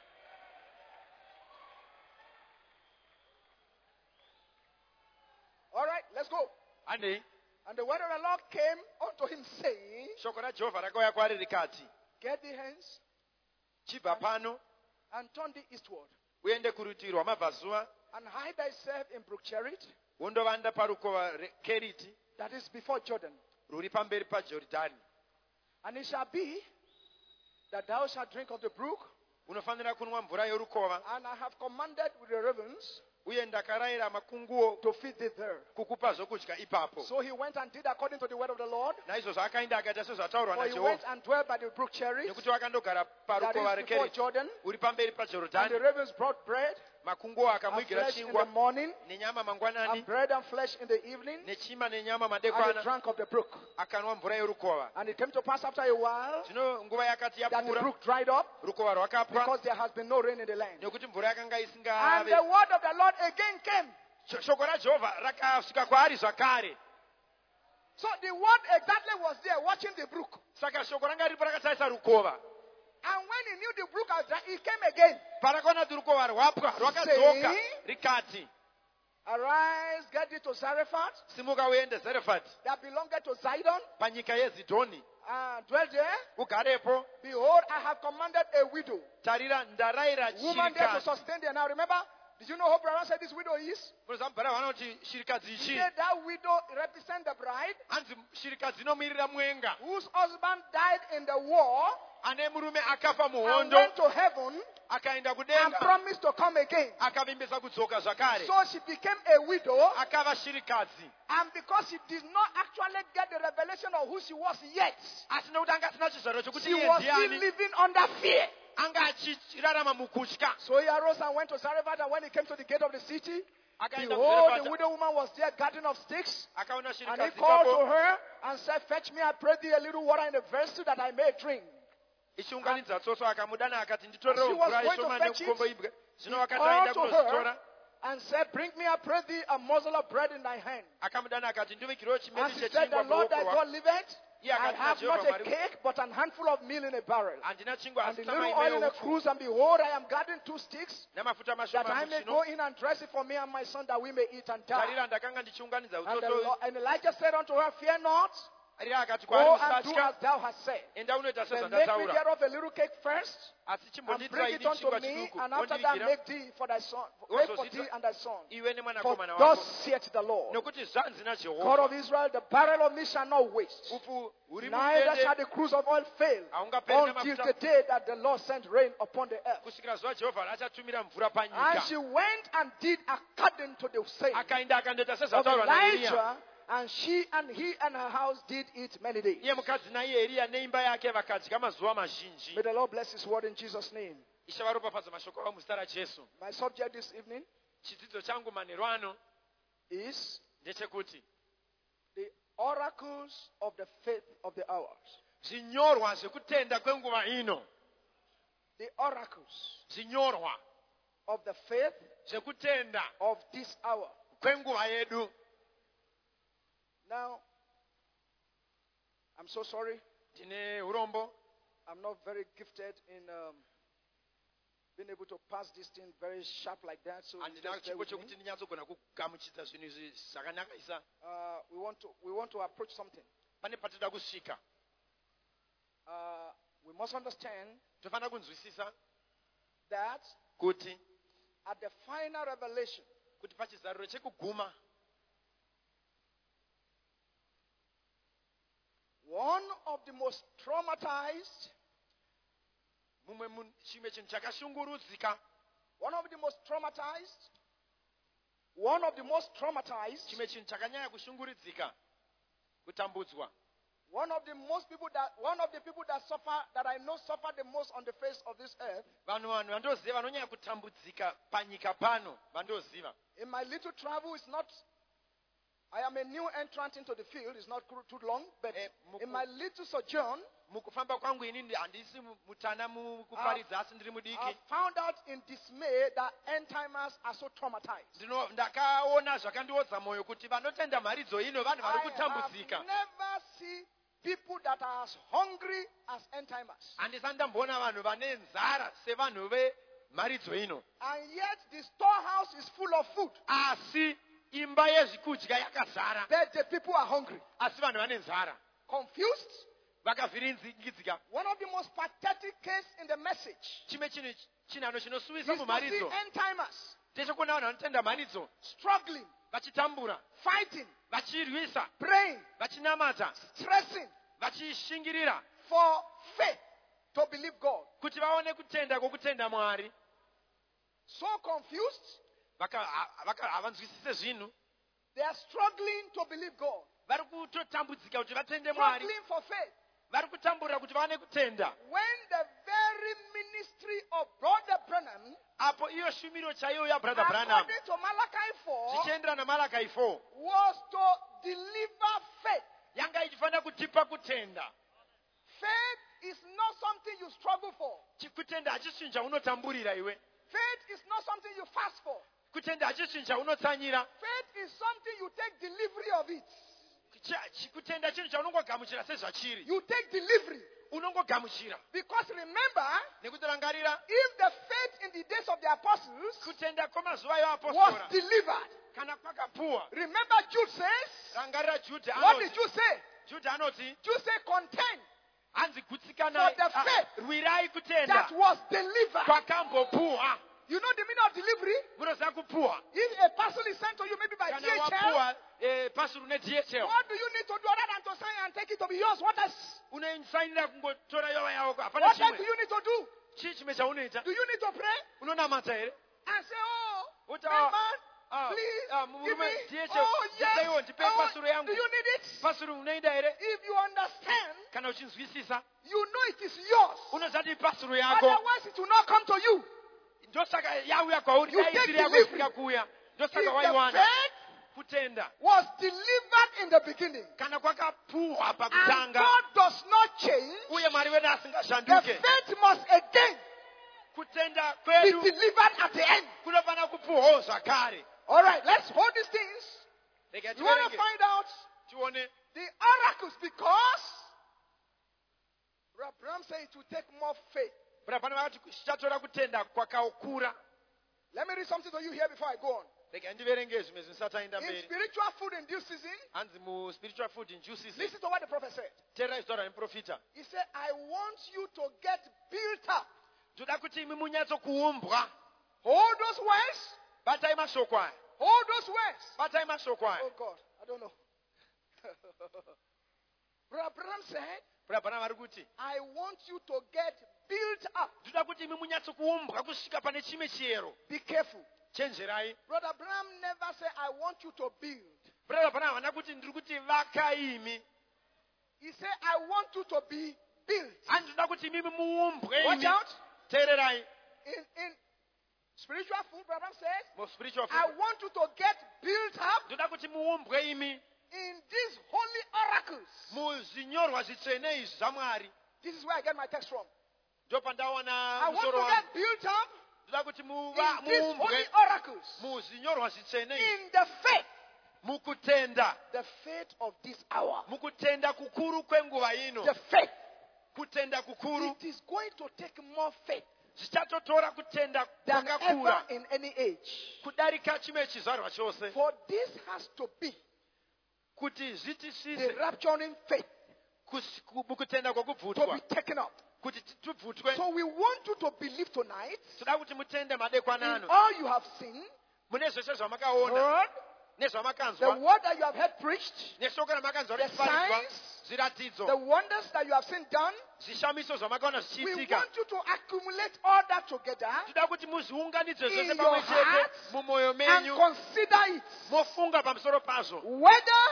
All right, let's go. Andei. And the word of the Lord came unto him, saying, Shoko raJehovha rakauya kwaari rikati, get thee hence chibva pano and turn thee eastward, uende kurutivi rwamabvazuva and hide thyself in Brook Cherith, wondovanda parukova reKeriti that is before Jordan. rwuri pamberi paJorodhani. And it shall be that thou shalt drink of the brook, Unofanira kunwa mvura yorukova, and I have commanded with the ravens uye ndakarayira makunguo to feed thee there. kukupa zvokudya ipapo. So he went and did according to the word of the Lord. Naizvozvo akaenda akaita sezvataurwa For he went naJehovha, and dwelt by the brook Cherith, nekuti vakandogara that parukova is before reKeriti Jordan. uri pamberi And the paJorodhani. ravens brought bread Makunguo and akamuigira flesh in the chingwa morning, nenyama and mangwanani bread and flesh in the evening, nechima nenyama and madekwana, he drank of the brook. akanwa mvura yorukova. And it came to pass after a while Zvino nguva yakati that the yapfuura, brook dried up, rukova rwakapwa because there has been no rain in the land. nekuti mvura yakanga And isingave. the word of the Lord again came. Shoko raJehovha rakasvika kwaari zvakare. So the word exactly was there watching the brook. Saka shoko ranga riripo rakatarisa rukova. And when he knew the brook had dried, he came again. Parakaona kuti rukova rwapwa rwakadzoka Saying, rikati, arise, get thee to Zarephath, simuka uende Zarefati that belongeth to Zidon, panyika yeZidhoni, and dwell there. ugarepo. Behold, I have commanded a widow, Tarira ndarayira woman there to chirikadzi. sustain there. Now remember, did you know who Brother said this widow is? Munoziva mubhara vanoti shirikadzi He ichi said that widow represents the bride hanzi shirikadzi inomirira mwenga whose husband died in the war ane murume akafa and muhondo went to heaven akaenda and kudenga promised to come again. akavimbisa kudzoka zvakare So she became a widow, akava shirikadzi. and because she did not actually get the revelation of who she was yet, Asi nekuti anga asina chizvariro chokuti she iye was still ndiani, living under fear. anga achirarama mukutya. So he arose and went to Zarephath, and when he came to the gate of the city, Akaenda behold, the kuZarefata widow woman was there gathering of sticks. akaona And he shirikadzi called to ipapo her and said, fetch me, I pray thee, a little water in a vessel that I may drink. ichiunganidza tsotso, akamudana akati She nditorewo was mvura going to ishoma fetch it. nemukombo ibwe. Zvino He wakati called aenda to kunozvitora her and said, bring me, I pray thee, a morsel of bread in thy hand. akamudana akati ndivikirewo And chimeti she said, the chechingwa Lord muruoko thy rwako. God liveth. Iye I akati have naJehovha not a Mwari, cake, but an handful of meal in a barrel. handina chingwa And asi a little tamai oil in a meupfu cruse, and behold, I am gathering 2 sticks, namafuta that mashoma I may muchino. go in and dress it for me and my son, that we may eat and die. Tarira ndakanga ndichiunganidza And, utsotso. and Elijah said unto her, fear not, Eliya akati Go kwaari and do musatya as thou hast said. enda unoita But make me sezvandataura thereof a little cake first, asi and chimbondiitira bring it ini unto chingwa me, chiduku and after that wondivigira make thee for thy son, make for thee and thy son. iwe For nemwanakomana thus wako saith the Lord, nokuti zvanzi God najehovha of Israel, the barrel of me shall not waste, upfu huri neither shall mudende the cruse of oil fail, haungaperi until nemafuta the day that the Lord sent rain upon the earth. kusvikira zuva jehovha rachatumira mvura And panyika she went and did according to the saying akaenda akandoita of sezvataurwa naeriya Elijah, and she and he and her house did it many days. iye mukadzi naiye eriya neimba yake vakadya mazuva mazhinji May the Lord bless his word in Jesus' name. ishe varopafadza mashoko avo muzita rajesu My subject this evening chidzidzo changu manheru ano is ndechekuti the oracles of the faith of the hours. zvinyorwa zvekutenda kwenguva ino The oracles zvinyorwa of the faith zvekutenda of this hour. kwenguva yedu. Now, I'm so sorry. Tine urombo I'm not very gifted in being able to pass this thing very sharp like that. So you handina just bear chipo with me. chekuti ndinyatsogona kugamuchidza zvinhu izvi zvakanaka isa. We want to approach something. Pane patinoda kusvika. We must understand Tofanira kunzwisisa that kuti at the final revelation, kuti pachizaruro chekuguma one of the most traumatized, chimwe chinhu chakashungurudzika one of the most traumatized, one of the most traumatized, chimwe chinhu chakanyanya kushungurudzika kutambudzwa one of the people that suffer, that I know suffer the most on the face of this earth. vanhu vandoziva vanonyanya kutambudzika panyika pano vandoziva. In my little travel, it's not, I am a new entrant into the field, it's not too long, but in my little sojourn, mukufamba kwangu ini handisi mutana mukuparidza asi ndiri I mudiki found out in dismay that end timers are so traumatized. ndakaona zvakandiodza mwoyo kuti vanotenda mharidzo ino vanhu vari I have kutambudzika. never seen people that are as hungry as end timers. handisati ndamboona vanhu vane nzara sevanhu vemharidzo ino, And yet the storehouse is full of food, asi imba yezvikudya yakazara but the people are hungry. asi vanhu vane nzara Confused. vakavhiringidzika. One of the most pathetic cases in the message chimwe chinhano is chinosuvisa to see mumharidzo end timers ndechekuona vanhu vanotenda mharidzo struggling, vachitambura, fighting, vachirwisa, praying, vachinamata, stressing vachishingirira for faith to believe God. kuti vaone kutenda kwokutenda Mwari. So confused, havanzwisise zvinhu, they are struggling to believe God, vari kutotambudzika kuti vatende Mwari, struggling for faith. vari kutamburira kuti vaone kutenda. When the very ministry of Brother Branham, Apo iyo shumiro chaiyo ya Brother Branham according to Malachi 4, zvichienderana naMalachi 4 was to deliver faith. yanga ichifanira kutipa kutenda. Faith is not something you struggle for. Kutenda hachisi chinhu chaunotamburira iwe. Faith is not something you fast for. Kutenda hachisi chinhu chaunotsanyira. Faith is something you take delivery of it. Kutenda chinhu chaunongogamuchira sezvachiri. You take delivery. Unongogamuchira. Because remember, Nekuti rangarira, if the faith in the days of the apostles kutenda kwemazuva was evapostora delivered, kana kwakapuwa. remember Jude says, Rangarira Jude what did anoti, you say? Jude anoti, Jude said contend hanzi gutsikana, for the faith rwirai kutenda that was delivered. kwakambopuwa. You know the meaning of delivery? Munoziva kupuwa. If a parcel is sent to you maybe by Kana DHL, wapuwa pasuru neDHL. what do you need to do other than to sign and take it to be yours? What else? Unosainira kungotora yova yako. Hapana What else do chimwe. you need to do? Chii chimwe chaunoita? Do you need to pray Unonamata here? and say, oh, Uta, man, please give me. DHL. Oh, yes. Ndisaiwo ndipe pasuru Oh, yangu. do you need it? Pasuru unoida here? If you understand, Kana uchinzwisisa, you know it is yours. unozati pasuru yako. Otherwise, it will not come to you. Ndosaka yauya kwauri, You take daisiri yako delivery. isika kuya. If Ndosaka the waiwana. faith Kutenda. was delivered in the beginning, Kana kwakapuwa and pakutanga. God does not change, Uye Mwari wedu the asingashanduke. faith must again Kutenda be kwedu delivered at the end. kunofana kupuwawo zvakare. All right, let's hold these things. Rega You want to tiverenge. find out Tione. the oracles because Abraham said it will take more faith. Pana vakati zvichatora kutenda kwakakura. Let me read something to you here before I go on. rega ndiverenge zvimwe zvisataenda In mberi. spiritual food in due season, Hanzi spiritual food in due season. listen to what the prophet said. Teerai zvitaura nemuprofita. He said, I want you to get built up. Ndoda kuti imi munyatsokuumbwa. Hold those words. Batai mashoko aya. Hold those words. Batai mashoko aya. Oh God, I don't know. Brother Branham said, Brabhana vari kuti I want you to get built up. ndoda kuti imi munyatsokuumbwa kusvika pane chimwe chiyero. Be careful. Chenjerai. Brother Branham never said, I want you to build. Brabhana havana kuti ndiri kuti vakai imi. He said, I want you to be built. Handinoda kuti imi muumbwe Watch imi. out. Teererai. In spiritual food, Brother Branham says, Mu spiritual I food. want you to get built up Ndoda kuti muumbwe imi. in these holy oracles. Muzvinyorwa zvitsvene izvi zvaMwari. This is where I get my text from. Ndo pandaona I want musoro to wangu. get built up Ndoda kuti in these holy muumbwe oracles. muzvinyorwa zvitsvene izvi. In the faith. Mukutenda. The faith of this hour. Mukutenda kukuru kwenguva ino. The faith. Kutenda kukuru. It is going to take more faith Zvichatotora kutenda than kwakakura ever in any age. kudarika chimwe chizvarwa chose. For this has to be Kuti the zvitisise rapturing faith mukutenda to kwokubvutwa. be taken up. Kuti tibvutwe. So we want you to believe tonight Toda kuti mutende in madekwanano. all you have seen, Mune zvese zvamakaona. heard, the Nezvamakanzwa. word that you have heard preached, Neshoko ramakanzwa the richiparidzwa. signs, Zviratidzo. the wonders that you have seen done. Zvishamiso zvamakaona We zvichiitika. want you to accumulate all that together Toda kuti muzviunganidze in zvose your pamwe chete heart mumwoyo and menyu. consider it, Mofunga pamusoro pazvo. whether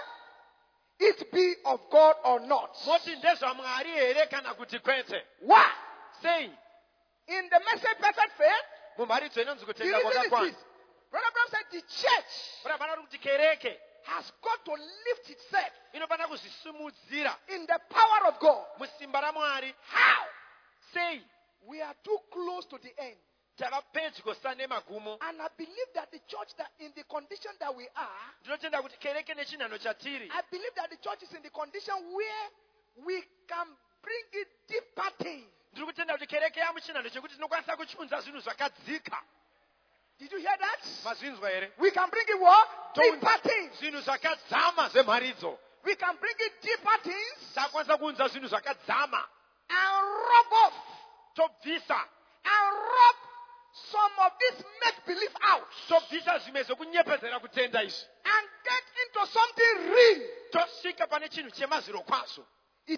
it be of God or not. Moti ndezvaMwari here kana kuti kwete. Why? Sei? In the message perfect faith, Mumharidzo inonzi the kutenda reason is kwakakwana. this. Brother Abraham said the church Brabhana kuti kereke has got to lift itself inofanira kuzvisimudzira in the power of God. musimba raMwari. How? Sei? We are too close to the end. Tava pedyo sa nemagumo. And I believe that the church, that in the condition that we are, Ndinotenda kuti kereke nechinhano chatiri. I believe that the church is in the condition where we can bring it deeper things. Ndiri kutenda kuti kereke yamuchinhano chekuti tinokwanisa kuchiunza zvinhu zvakadzika. Did you hear that? Mazvinzwa here? We can bring it what? Deeper things. Zvinhu zvakadzama zvemharidzo. We can bring it deeper things Takwanisa kuunza zvinhu zvakadzama. and rub off Tobvisa. and rub some of this make-believe out Tobvisa zvimwe zvekunyepedzera kutenda izvi. and get into something real. Tosvika pane chinhu chemazviro kwazvo. It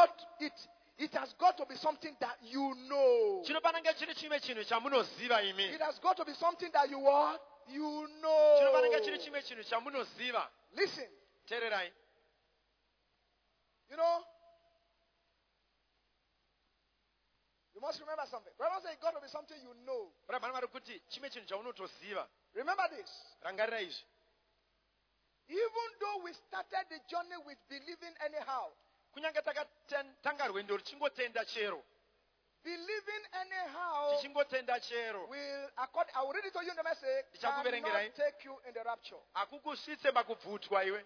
has got to be something that you know. Chinofanira chiri chimwe chinhu chamunoziva imi. It has got to be something that you what? You Chinofanira know. chiri chimwe chinhu chamunoziva. Listen, Teererai. you know, you must remember something. Brother said it got to be something you know. Brabhana vari kuti chimwe chinhu chaunotoziva. Remember this. Rangarira izvi. Even though we started the journey with believing anyhow, Kunyange takatanga rwendo ruchingotenda chero. believing anyhow Tichingotenda chero. I will read it to you in the message, Ndichakuverengerai. cannot take you in the rapture. Hakukusvitse pakubvutwa iwe.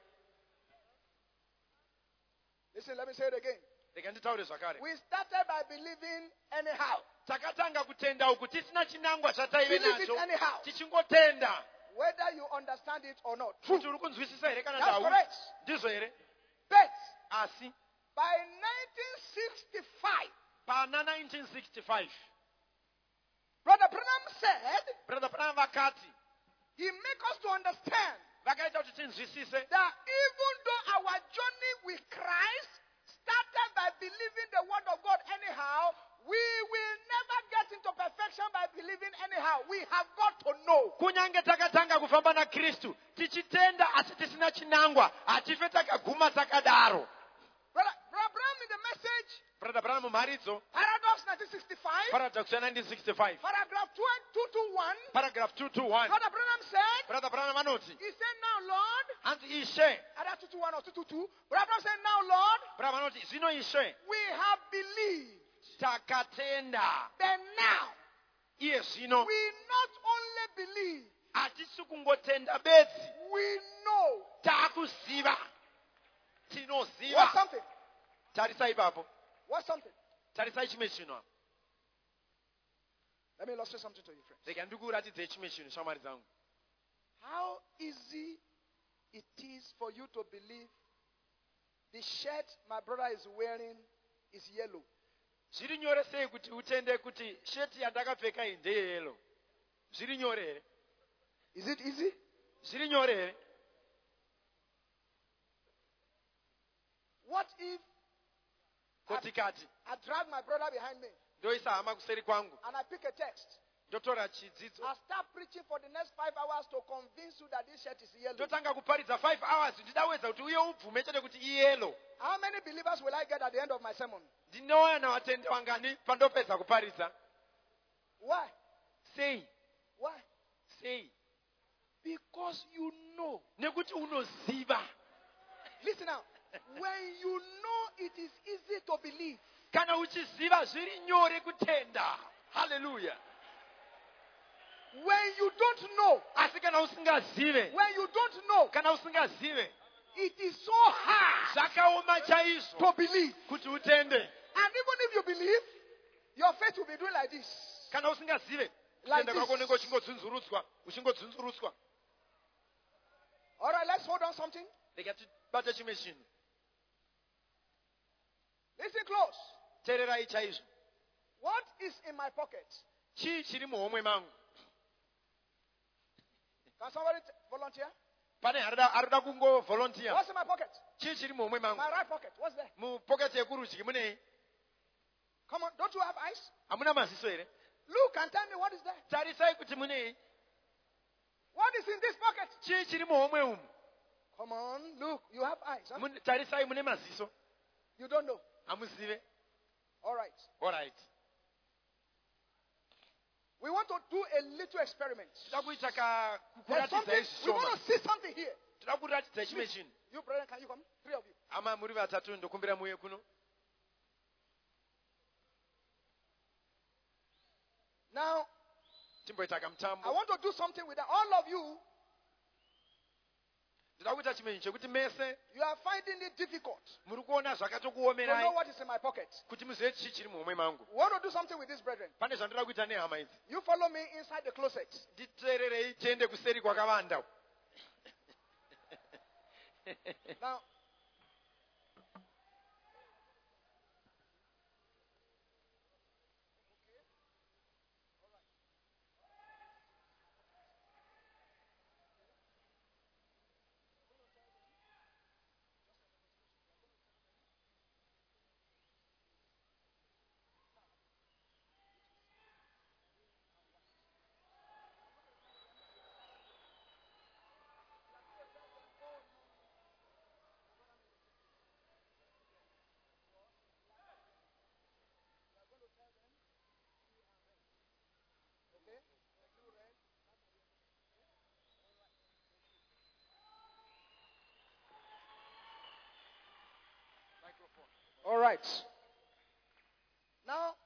Listen, let me say it again. Rega nditaure zvakare. We started by believing anyhow. Takatanga kutenda uku tisina chinangwa chataive Believe it nacho. anyhow. Tichingotenda. Whether you understand it or not. True. Kuti uri kunzwisisa here kana That's ndau. correct. Ndizvo here. But Asi by 1965, pana 1965 Brother Branham said Brother Branham vakati he make us to understand vakaita kuti tinzwisise that even though our journey with Christ started by believing the word of God anyhow, we will never get into perfection by believing anyhow. We have got to know. kunyange takatanga kufamba naKristu tichitenda asi tisina chinangwa hatife takaguma takadaro. Brother Branham in the message, Brother Branham mumharidzo Paragraphs 1965, paragraph ya 1965 paragraph 221, paragraph 221 Brother Branham said, Brother Branham anoti he said, now Lord, hanzi Ishe. either 221 or 222, Brother Branham said, now Lord, Brother Branham anoti zvino Ishe we have believed, takatenda but now iye zvino we not only believe, hatisi kungotenda bedzi we know. takuziva. What's Tinoziva. something? Tarisa ipapo. What's something? Tarisa chimwe chinhu. Let me illustrate something to you, friends. Rega ndikuratidze chimwe chinhu shamwari dzangu. how easy it is for you to believe the shirt my brother is wearing is yellow. zviri nyore sei kuti utende kuti sheti yandakapfeka iyi ndeyeyelo? Zviri nyore here? Is it easy? Zviri nyore here? What if kotikati I drag my brother behind me ndoisa hama kuseri kwangu and I pick a text? ndotora chidzidzo I start preaching for the next 5 hours to convince you that this shirt is yellow. ndotanga kuparidza 5 hours ndidawedza kuti uye ubvume chete kuti iyelo. How many believers will I get at the end of my sermon? ndinowana vatende wangani pandopedza kuparidza? Why? Sei? Why? Sei? Because you know. nekuti unoziva. Listen now. When you know, it is easy to believe. Kana uchiziva zviri nyore kutenda. Hallelujah. When you don't know, asi kana usingazive, when you don't know, kana usingazive, it is so hard zvakaoma chaizvo to believe. kuti utende. And even if you believe, your faith will be doing like this. Kana usingazive, Like kutenda this. kwako unenge uchingodzunzurutswa. All right, let's hold on something. Rega tibate chimwe chinhu. Listen close. Teererai chaizvo. What is in my pocket? Chii chiri muhomwe mangu? Can somebody volunteer? Pane arida kungo volunteer. What's in my pocket? Chii chiri muhomwe mangu? My right pocket. What's there? Mupoketi yekurudyi munei? Come on, don't you have eyes? Hamuna maziso here? Look and tell me what is there. Tarisai kuti munei? What is in this pocket? Chii chiri muhomwe umu? Come on, look, you have eyes. Huh? Tarisai mune maziso. You don't know. Hamuzive? All right. All right. We want to do a little experiment. Tinoda kuita There's something, kukuratidza we want zvishoma. to see something here. Tinoda kuratidza chimwe chinhu. You, brother, can you come? 3 of you. Ama muri vatatu ndokumbira muye kuno. Now, Timboita I kamutambo. want to do something with that. All of you, Tinoda kuita chimwe chinhu chekuti mese you are finding it difficult muri kuona to know zvakatokuomerai what is in my pocket. kuti muzive chii chiri muhomwe mangu. We want to do something with this, brethren. Pane zvandoda kuita nehama idzi. You follow me inside the closet. Nditeererei tiende kuseri kwakavanda. Now, all right. Now,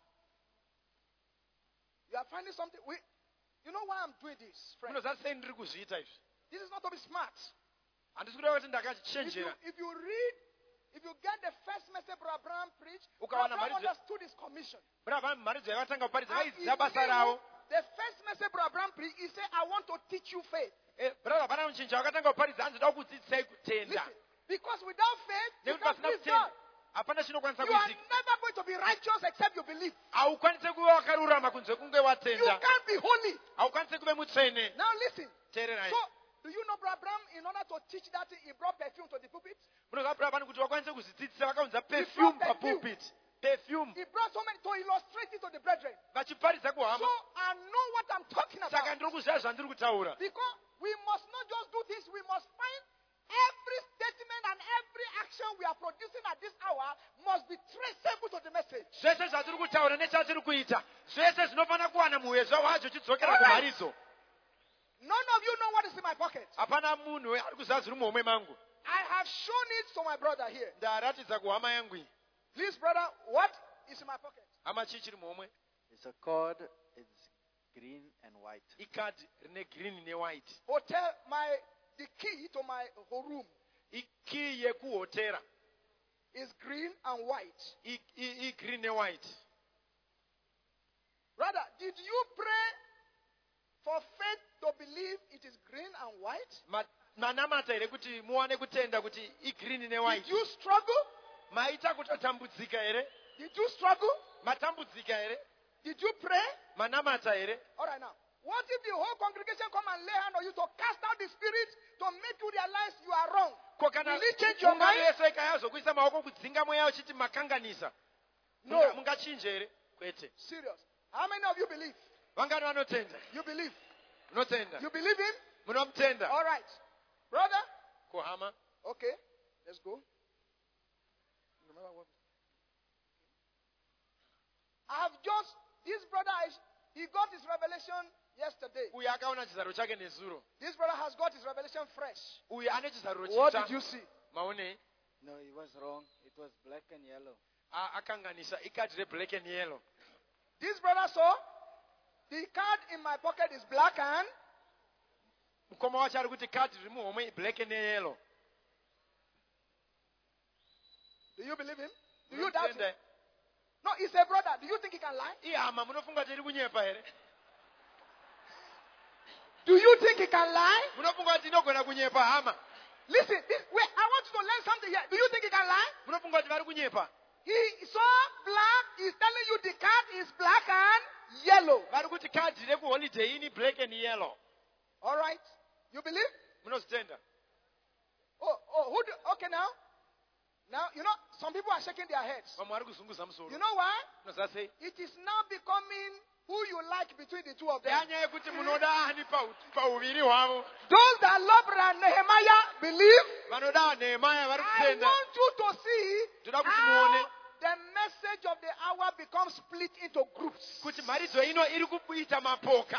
you are finding something. You know why I'm doing this, friend? Munozva sei ndiri kuzviita izvi? This is not to be smart. Handisi kuda kuti If ndakachenjera. you get the first message Brother Abraham preached, Ukawana Brother Abraham mari- understood his commission. Brava mharidzo yavatanga kuparidza And he vaiziva basa ravo. knew the first message Brother Abraham preached, he said, I want to teach you faith. Brava pana muchinja vakatanga kuparidza hanzoda kukudzidzisai kutenda. Listen, because without faith, you Nekuti can't pasina please God. kutenda hapana chinokwanisa You are kuitika. never going to be righteous except you believe. Haukwanisi kuva wakarurama kunze kunge You watenda. can't be holy. Haukwanisi kuve mutsvene. Now listen. Teererai. So, do you know Brother Abraham, in order to teach that, he brought perfume to the pulpit? Munozva brava kuti vakwanise kuzvidzidzisa vakaunza brought perfume perfume. papulpit. Perfume. He brought so many to illustrate it to the brethren. Vachiparidza So kuhama. I know what I'm talking Saka about. ndiri kuziva zvandiri kutaura. Because we must not just do this, we must find every statement and every action we are producing at this hour must be traceable to the message. Zvese zvatiri kutaura nechatiri kuita. Zvese zvinofanira kuwana muhezva wacho chidzokera Alright. kumharidzo. None of you know what is in my pocket. Hapana munhu ari kuziva zviri muhomwe mangu. I have shown it to my brother here. Ndaratidza kuhama yangu iyi. Please, brother, what is in my pocket? Hama chii chiri muhomwe? It's a cord. It's green and white. Ikadhi rine green newhite. Hotel, the key to my room Ikii yekuhotera. is green and white. Green newhite. Brother, did you pray for faith to believe believe it is green and white? manamata here kuti muone kutenda kuti igreen Did newhite. you struggle? Maita kutatambudzika here? Did you struggle? Matambudzika here? Did you pray? Manamata here? All right now. What if the whole congregation come and lay hand on you to cast out the spirit to make you realize you are wrong? Kokana Will it change your mind? yeso ikayazo kuisa maoko kudzinga mweya uchiti makanganisa. No. Mungachinje here? Kwete. Serious. How many of you believe? Vangani vanotenda? You believe? Unotenda? You believe him? Munomtenda? All right. Brother? Kohama? Okay. Let's go. Remember what? This brother, he got his revelation yesterday. Uyu akaona chizaro chake nezuro. This brother has got his revelation fresh. Uyu ane chizaro What chitsva. did you see? Maone? No, he was wrong. It was black and yellow. Akanganisa ikati reblack and yellow. This brother saw the card in my pocket is black and Mukoma wacho ari kuti kati riri muhomwe black and yellow. do you believe him? Do you doubt him? Unotenda? No, he's a brother. Do you think he can lie? Ihama munofunga kuti iri kunyepa here? Do you think he can lie? Munofunga kuti inogona kunyepa hama? Listen, wait, I want you to learn something here. Do you think he can lie? Munofunga kuti vari kunyepa? He saw black. He's telling you the card is black and yellow. Vari kuti kadi rekuholiday ini black and yellow. All right. You believe? Munozvitenda? Okay, now, some people are shaking their heads. Vamwe vari kuzunguza musoro. You know why? Unoziva sei? It is now becoming who you like between the two of them. Yanyaya yekuti munoda ani pauviri hwavo. Those that love Brother Nehemiah believe. Vanoda Nehemiah vari I kutenda. want you to see Toda kuti how muone the message of the hour becomes split into groups. kuti mharidzo ino iri kuita mapoka.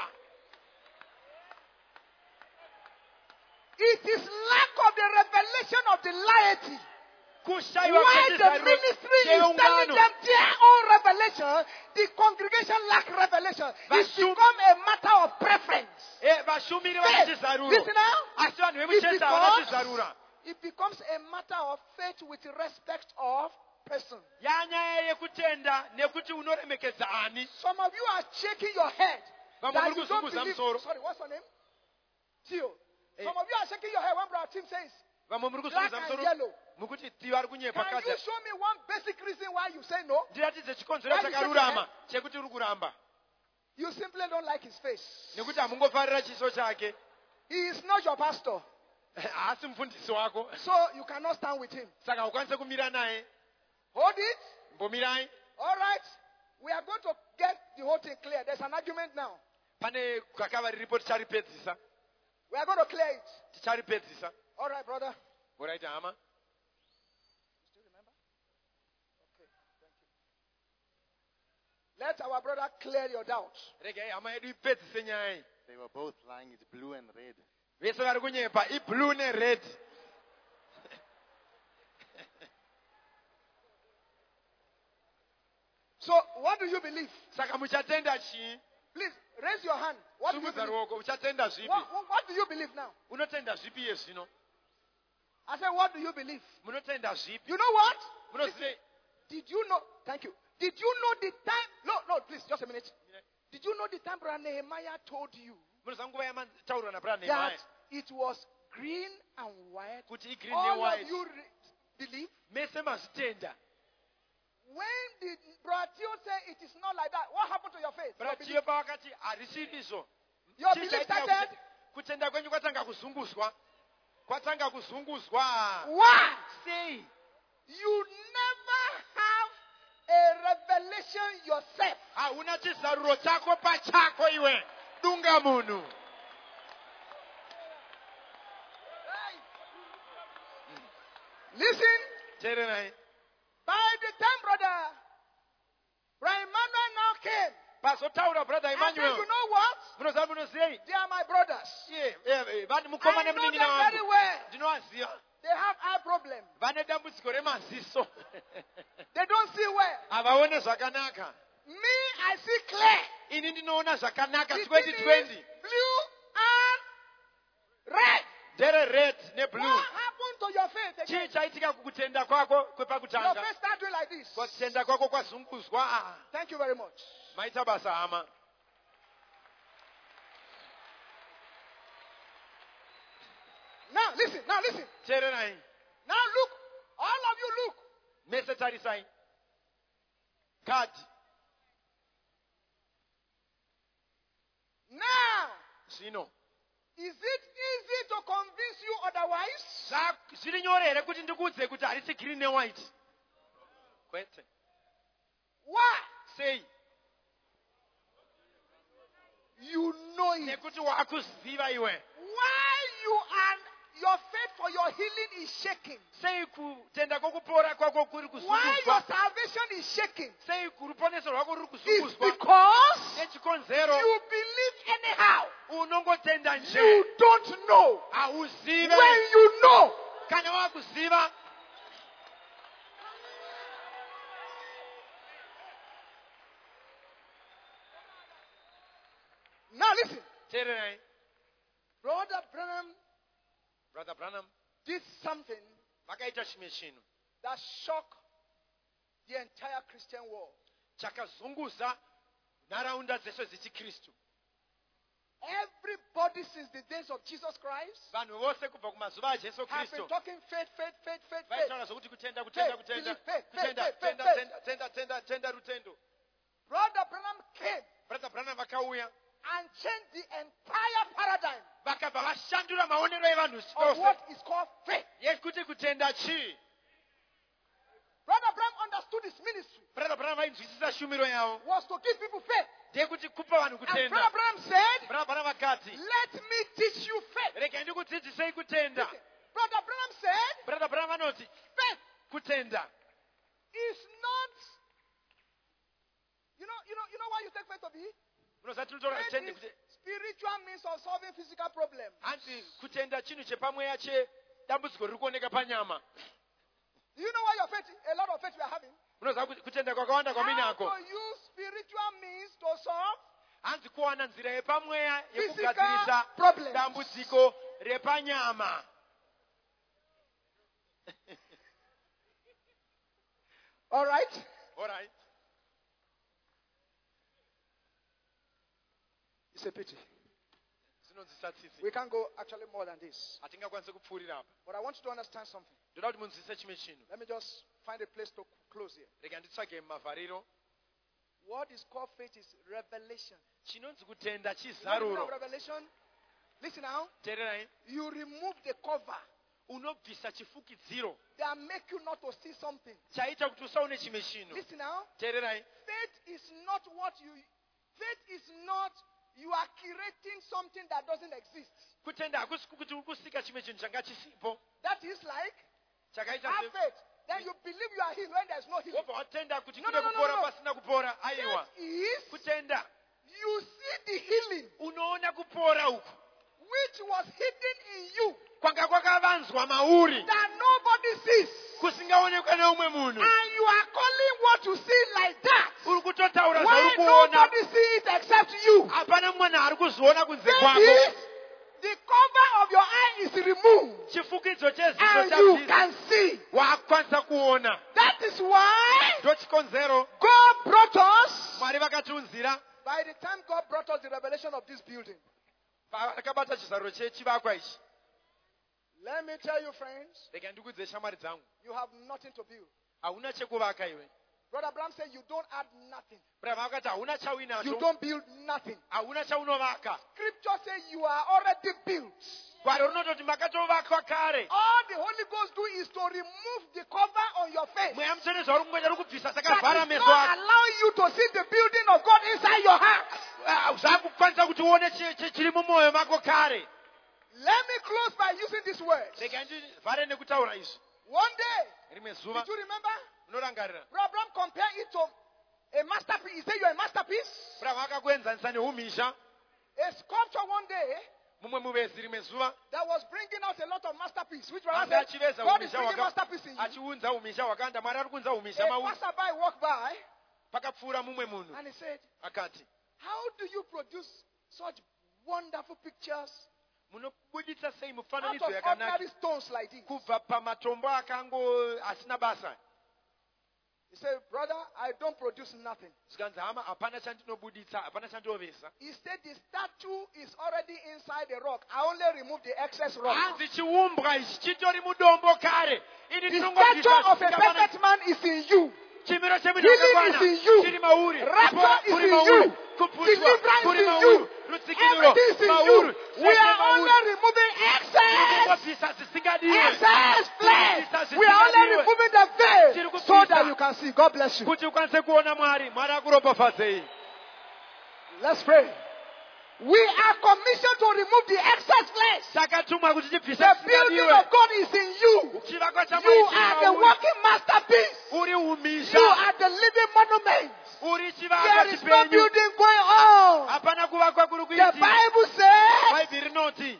It is lack of the revelation of the laity. Kushaiwa Why the kwechizaruro ministry is telling cheungano. them their own revelation, the congregation lack revelation. It's become a matter of preference. Vashumiri Faith. vane chizaruro. Listen now. Asi vanhu It vemuchesa havana becomes, chizarura. it becomes a matter of faith with respect of person. Yanyaya yekutenda nekuti unoremekedza ani. Some of you are shaking your head. Vamwe That muri you don't kuzunguza believe. musoro. Sorry, what's your name? Tio. Some of you are shaking your head when Brother Tim says, Vamwe muri black kuzunguza and musoro. yellow. Mukuti Tio ari kunyepa Can you kati. show me one basic reason why you say no? Ndiratidze chikonzero Why you shake your chakarurama chekuti uri kuramba. You simply don't like his face. Nekuti hamungofarira chiso chake. He is not your pastor. Haasi mufundisi wako. So you cannot stand with him. Saka ukwanise kumira naye. Hold it. Mbomirai. All right. We are going to get the whole thing clear. There's an argument now. Pane kakava riripo ticharipedzisa. We are going to clear it. Ticharipedzisa. All right, brother. Alright, hama. Still remember? Okay. Thank you. Let our brother clear your doubt. Regai hama yedu ipedzise nyaya iyi. They were both lying. It's blue and red. Vese vari kunyepa iblue nered. So, what do you believe? Saka muchatenda chii? Please raise your hand. What do you Sungudza believe? ruoko uchatenda zvipi? What do you believe now? Unotenda zvipi iye zvino? I said, what do you believe? Munotenda zvipi? You know what? Munozive? Did you know? Thank you. Did you know the time? No, please, just a minute. Did you know the time Brother Nehemiah told you Munoziva nguva yamataurwa naBrother that Nehemiah it was green and white? kuti igreen All of newhite. you believe? Mese mazvitenda. When did Brother Tio say it is not like that? What happened to your faith? Your Brother belief, Tio pavakati harisiri izvo. your belief started? Kutenda kwenyu kwatanga kuzunguzwa. Kwatanga kuzunguzwa. Why? Sei. You never have a revelation yourself. Hauna chizaruro chako pachako iwe. Dunga munhu. Listen, Teererai. by the time Brother Emmanuel now came, Pazotaura Brother I said, Emmanuel. you know what? Munoziva munozei? They are my brothers. Vane I mukoma know nemunin'ina them very wangu. well. Ndinovaziva. They have eye problem. Vane dambudziko remaziso. They don't see well. Havaone zvakanaka. Me, I see clear. Ini ndinoona zvakanaka The thing is 2020. blue and red. Ndere red neblue. What happened to your faith again? Chii chaitika kukutenda kwako Your kwepakutanga? faith started doing like this. Kutenda kwako kwazunguzwa. Thank you very much. Maita basa hama. Now listen. teererai Now look. All of you look. mese tarisai kadi Now, zvino is it easy to convince you otherwise? zviri nyore here kuti ndikuudze kuti harisi green newhite kwete Why? sei You know it. nekuti wakuziva iwe Why your faith for your healing is shaking? sei kutenda kwokupora kwako kuri Why your kuzunguzwa salvation is shaking? sei ruponeso rwako ruri It's kuzunguzwa because nechikonzero you believe anyhow. unongotenda You nje don't know. hauzive When you know, kana wakuziva now listen. teererai Brother Branham brother branham did something vakaita chimwe chinhu that shocked the entire Christian world. chakazunguza nharaunda dzese dzechikristu Everybody since the days of Jesus Christ vanhu vose kubva kumazuva ajesu have been kristu talking faith. vaitaura zvokuti kutenda Believe, faith. tenda rutendo Brother Branham came brother branham vakauya and changed the entire paradigm vakabva vashandura maonero evanhu of what is called faith. yekuti kutenda chii Brother Branham understood his ministry brother branham vainzwisisa shumiro yavo was to give people faith. ndeyekuti kupa vanhu And Brother kutenda Branham said, brother branham vakati let me teach you faith. regai ndikudzidzisei kutenda Listen, Brother Branham said, brother branham vanoti faith kutenda is not, you know why you take faith to be? munozati tinotaura Faith kutenda is kuti spiritual means of solving physical problems. hanzi kutenda chinhu chepamweya chedambudziko riri kuoneka panyama Do you know why your faith, a lot of faith we are having? unoziva kuti kutenda kwakawanda How kwaminako to use spiritual means to solve hanzi kuwana nzira yepamweya physical yekugadzirisa problems. dambudziko repanyama All right? alright It's a pity. zvinonzwisa tsitsi We can't go actually more than this. hatingakwanisi kupfuurira apa But I want you to understand something. ndoda kuti munzwise chimwe chinhu Let me just find a place to close here. rega nditsvage mavhariro What is called faith is revelation. chinonzi kutenda You know the meaning of chizaruro revelation? Listen now. teererai You remove the cover unobvisa chifukidziro that make you not to see something. chaita kuti usaone chimwe chinhu Listen now. teererai Faith is not you are creating something that doesn't exist. kutenda hakusi kuti uri kusika chimwe chinhu changa chisipo That is like chakaita have faith. Then you believe you are healed when there is no healing. wobva watenda kuti No, kude no, no, kupora no. pasina kupora aiwa Faith is kutenda you see the healing unoona kupora uku which was hidden in you kwanga kwakavanzwa mauri that nobody sees. kusingaonekwa neumwe munhu And you are calling what you see like that. uri kutotaura Why zvauri kuona nobody see it except you. hapana mwana ari kuzviona kunze Faith kwako is the cover of your eye is removed chifukidzo cheziso and you chabvisa can see. wakwanisa kuona That is why ndochikonzero God brought us. mwari vakatiunzira By the time God brought us the revelation of this building, vakabata chizaruro chechivakwa ichi let me tell you, friends, rega ndikudze shamwari dzangu you have nothing to build. hauna chekuvaka iwe Brother Bram said you don't add nothing. brava vakati hauna You chauinacho don't build nothing. hauna chaunovaka Scripture says you are already built. gwaro rinototi makatovakwa kare All the Holy Ghost do is to remove the cover on your face. mweya mutsvene zvauri kungoita ri kubvisa That sakavhara is meso not ako allowing you to see the building of God inside your heart. zvakukwanisa kuti uone chiri mumwoyo mako kare Let me close by using these words. rega ndivhare nekutaura izvi One day, rimwe zuva did you remember? unorangarira Abraham compared it to a masterpiece. He said you're a masterpiece. brava akakuenzanisa neumhizha A sculpture one day mumwe muvezi rimwe zuva that was bringing out a lot of masterpieces. Which one anga achiveza God is umhizha bringing masterpiece in you. achiunza umhizha hwakanda mwari ari kuunza umhizha A mauri passerby walked by pakapfuura mumwe munhu and he said, akati how do you produce such wonderful pictures munobuditsa sei out mufananidzo of yakanaka ordinary stones like this? kubva pamatombo asina basa He said, brother, I don't produce nothing. Zikanzi hama hapana chandinobuditsa, hapana chandovesa. He said the statue is already inside the rock. I only remove the excess rock. Hanzi chiumbwa ichi chitori mudombo kare. Ini The ndinongobvisa stature of a zvisikana- perfect man is in you. Chimiro chemene Healing wakakwana, is in you. chiri mauri. Rapture Kupora is kuri in mauri. you. Kuputswa Deliverance kuri is in mauri. you. Rutsikiriro Everything is in mauri. you. We Zvese are mauri. only removing excess. Kungobvisa zvisingadiwe. Excess flesh. Kubvisa We are only zvisingadiwe. removing the veil Chiri so kubvisa. that you can see. God bless you. Kuti ukwanise kuona Mwari. Mwari akuropafadzei. Let's pray. We are commissioned to remove the excess flesh. Takatumwa kuti The tibvise building zvisingadiwe. of God is in you. Chivakwa You chaMwari chiri are the mauri. working masterpiece. Uri You umisha. are the living monument. Uri There chivakwa is no chipenyu. building going on. Hapana kuvakwa kuri The kuitika. Bible says Bhaibheri rinoti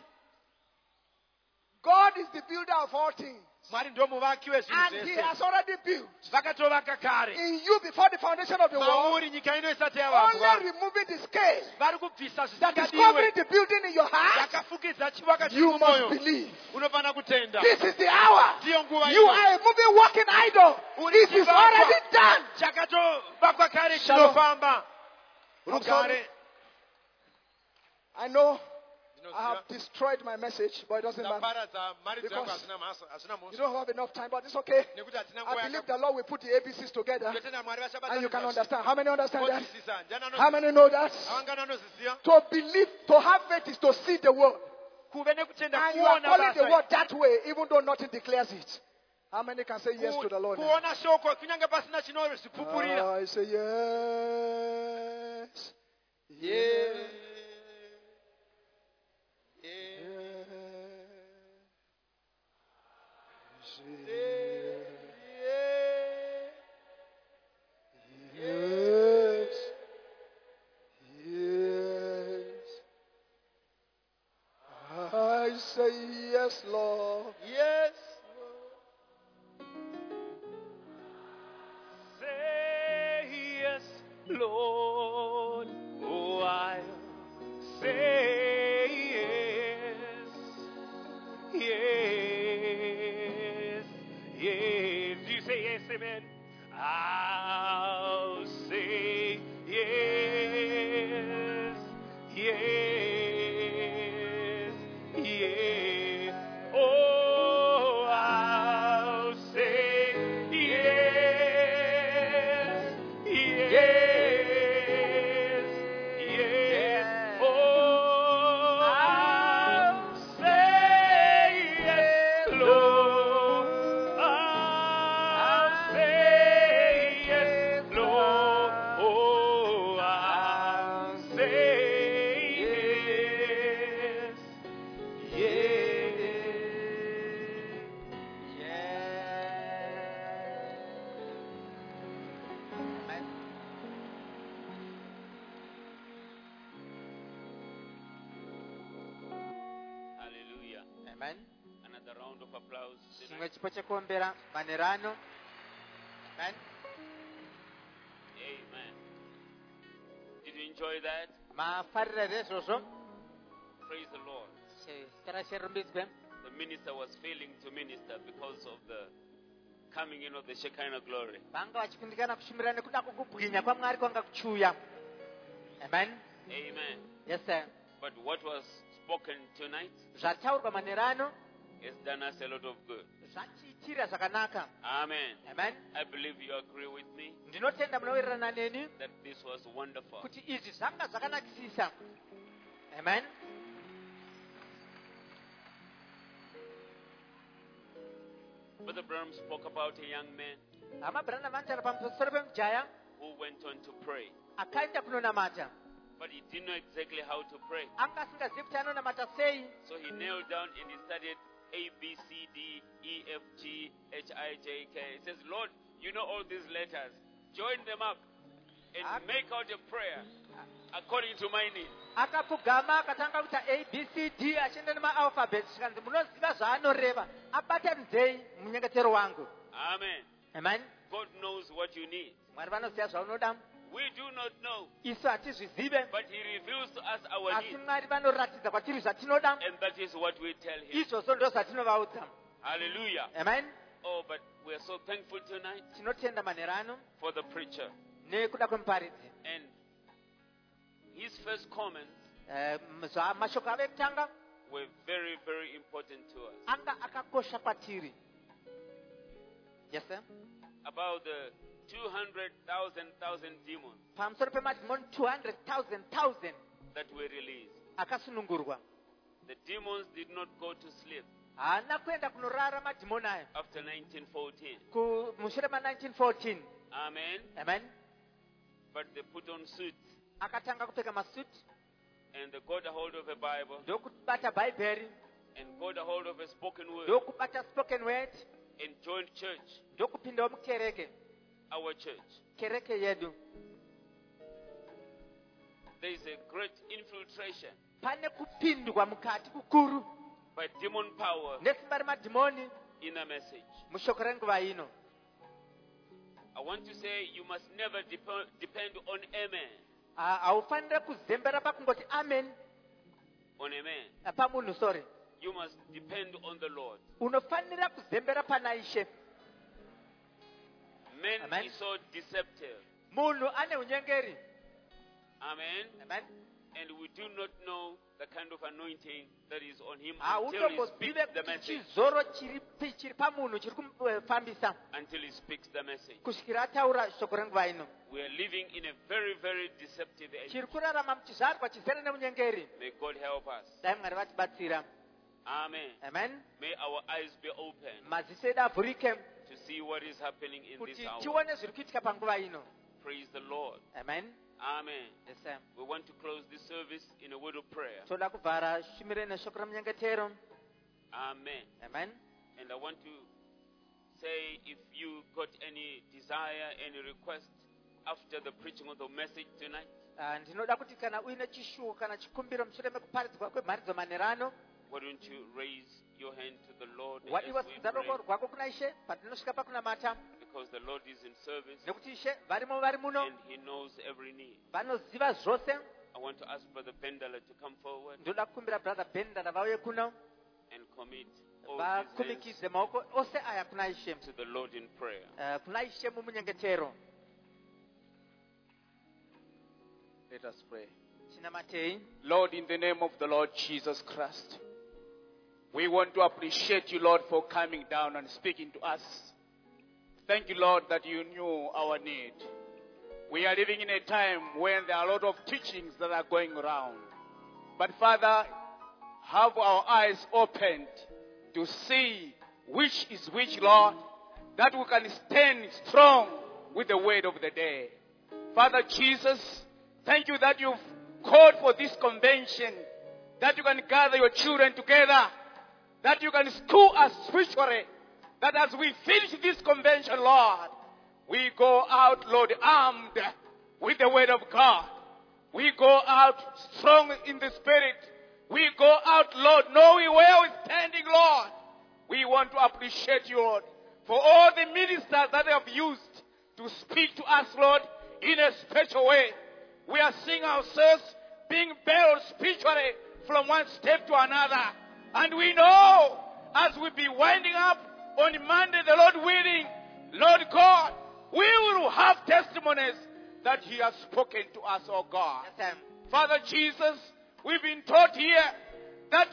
God is the builder of all things. Mwari ndiwo muvaki wezvinhu And He zvese. has already built Vakatovaka kare. in you before the foundation of the world. Mauri nyika ino isati yavambwa. Only removing the scale Vari kubvisa that is zvisingadiwe. covering the building in your heart. Yakafukidza chivakwa chiri You must mumwoyo. believe. Unofanira kutenda. This is the hour. Ndiyo nguva You ino. are a moving walking idol. It is already done. Chakatovakwa kare Shalom. chinofamba. I'm sorry. Rugare. I know I have destroyed my message, but it doesn't matter. Ndaparadza mari dzangu Because hazina You mhosva. don't have enough time, but it's okay. Nekuti hatina I nguva believe the Lord will put the ABCs together yakatenda Mwari and you can vachabatana. understand. How many understand that? Mozwisisa. Ndiani How many know that? avangana anozviziva. To believe, to have faith is to see the word. Kuve nekutenda And you are kuona calling the basa. word that way, even though nothing declares it. How many can say yes to the Lord? now? Kuona shoko kunyange pasina chinozvipupurira. I say yes. Yes. Yes. Yes. I say yes, Lord. Yes. Say yes, Lord. Oh, I'll say yes. Yes. Yes. Do you say yes, amen? I'll say yes. Yes. Yes. Oh, I'll say yes. Yes. Yes. Oh, I'll say yes, Lord. I'll say yes, Lord. Oh, I'll say yes. Yes. Hallelujah. Amen. Another round of applause. Chimwe chipo chekuombera manerano. Amen. Amen. Did you enjoy that? Mafarira izvozvo. Praise the Lord. Chikara cherumbidzwe. The minister was failing to minister because of the coming in of the Shekinah glory. Vanga vachikundikana kushumirana nekuda kwokubwinya kwaMwari kwanga kuchiuya. Amen. Amen. Yes, sir. But what was spoken tonight Zvataurwa manerano has done us a lot of good. zvatiitira zvakanaka. Amen. Amen. I believe you agree with me Ndinotenda munowirirana neni that this was wonderful. kuti izvi zvanga zvakanakisisa. Amen. Brother Branham spoke about a young man Hama Branham vantaura pamusoro pemujaya who went on to pray, akaenda kunonamata. but he didn't know exactly how to pray. Anga asingazivi kuti anonamata sei. So he knelt down and he studied A, B, C, D, E, F, G, H, I, J, K. He says, Lord, you know all these letters. Join them up and make out a prayer according to my need. Akapfugama akatanga kuita ABCD achienda nemaalphabet chikanzi munoziva zvaanoreva abatanidzei munyengetero wangu. Amen. Amen. God knows what you need. Mwari vanoziva zvaunoda. We do not know, Isu hatizvizive, but he reveals to us our asi needs. Mwari vanoratidza kwatiri zvatinoda. And that is what we tell him. Izvozvo ndo zvatinovaudza. Hallelujah. Amen. Oh, but we are so thankful tonight tinotenda manherano for the preacher. nekuda kwemuparidzi. And his first comments Mashoko ave ekutanga were very, very important to us. anga akakosha kwatiri. Yes, sir. About the 200,000 demons Pamusoro pemadhimoni 200,000 that were released. akasunungurwa. The demons did not go to sleep Haana kuenda kunorara madhimoni aya after 1914. mushure ma1914. Amen. Amen. But they put on suits Akatanga kupfeka masuti and they got a hold of a Bible ndokubata bhaibheri and got a hold of a spoken word ndokubata spoken word and joined church, ndokupindawo mukereke, our church. kereke yedu. There is a great infiltration Pane kupindwa mukati kukuru by demon power nesimba remadhimoni in a message. mushoko renguva ino. I want to say you must never depend on a man. Haufanire kuzembera pakungoti amen On a man. pamunhu. Sorry, You must depend on the Lord. unofanira kuzembera pana Ishe. Men Amen. is so deceptive. Munhu ane unyengeri. Amen. Amen. And we do not know the kind of anointing that is on him until he speaks Hautombozive the kuti message. chizoro chiri pamunhu chiri kumufambisa Until he speaks the message. kusvikira ataura shoko renguva ino. We are living in a very, very deceptive age. Chiri kurarama muchizvarwa chizere neunyengeri. May God help us. Dai Mwari vatibatsira. Amen. Amen. May our eyes be open Maziso edu avhurike to see what is happening in this kuti hour. tione zviri kuitika panguva ino. Praise the Lord. Amen. Amen. Yes, sir. We want to close this service in a word of prayer. Toda kuvhara shumire neshoko remunyengetero. Amen. Amen. And I want to say, if you got any desire, any request after the preaching of the message tonight, Ndinoda kuti kana uine chishuwo kana chikumbiro mushure mekuparidzwa kwemharidzo manherano, why don't you raise your hand to the Lord as wadiwa we sikudza pray, ruoko rwako kuna Ishe patinosvika pakunamata, because the Lord is in service nekuti Ishe varimo vari muno and He knows every need. vanoziva zvose. I want to ask Brother Bendala to come forward Ndoda kukumbira brother Bendala vauye kuno and commit all these hands vakumikidze maoko ose aya kuna Ishe, to the Lord in prayer. kuna Ishe mumunyengetero. Let us pray. Chinamatei. Lord, in the name of the Lord Jesus Christ, we want to appreciate you, Lord, for coming down and speaking to us. Thank you, Lord, that you knew our need. We are living in a time when there are a lot of teachings that are going around. But Father, have our eyes opened to see which is which, Lord, that we can stand strong with the word of the day. Father Jesus, thank you that you've called for this convention, that you can gather your children together, that you can school us spiritually, that as we finish this convention, Lord, we go out, Lord, armed with the word of God. We go out strong in the spirit. We go out, Lord, knowing where we're standing, Lord. We want to appreciate you, Lord, for all the ministers that have used to speak to us, Lord, in a special way. We are seeing ourselves being built spiritually from one step to another. And we know as we be winding up on Monday, the Lord willing, Lord God, we will have testimonies that He has spoken to us, oh God. Yes, sir. Father Jesus, we've been taught here that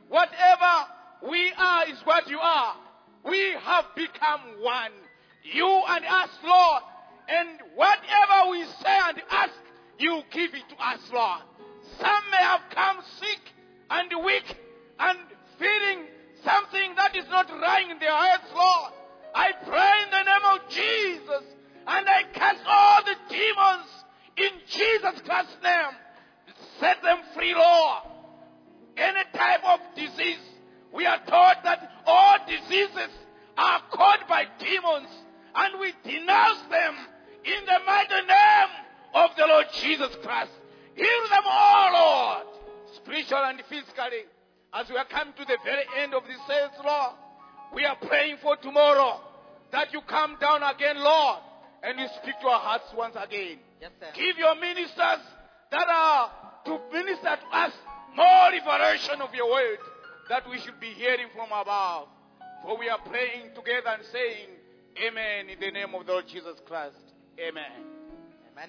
whatever we are is what you are. We have become one. You and us, Lord. And whatever we say and ask, you give it to us, Lord. Some may have come sick and weak and feeling something that is not right in their heads, Lord. I pray in the name of Jesus, and I cast all the demons in Jesus Christ's name. Set them free, Lord. Any type of disease, we are taught that all diseases are caused by demons, and we denounce them in the mighty name of the Lord Jesus Christ. Heal them all, Lord, spiritual and physically. As we are coming to the very end of this service, Lord, we are praying for tomorrow that you come down again, Lord, and you speak to our hearts once again. Yes, sir. Give your ministers that are to minister to us more revelation of your word that we should be hearing from above. For we are praying together and saying, Amen, in the name of the Lord Jesus Christ. Amen. Amen.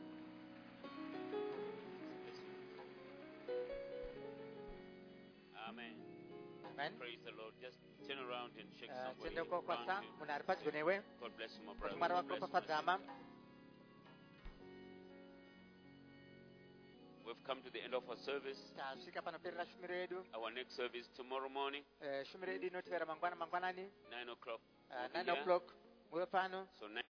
Amen. Amen. Praise the Lord. Just turn around and shake Eh, somebody tiende kokwasa around you. munhu ari padyo newe God bless you, my kuti brother. mwari God bless you, my vakuropafadzama. sister. We've come to the end of our service. Tasvika panoperera shumiro yedu. Our next service tomorrow morning, Shumiro yedu inotivera mangwanani 9 o'clock. 9 o'clock muve pano. So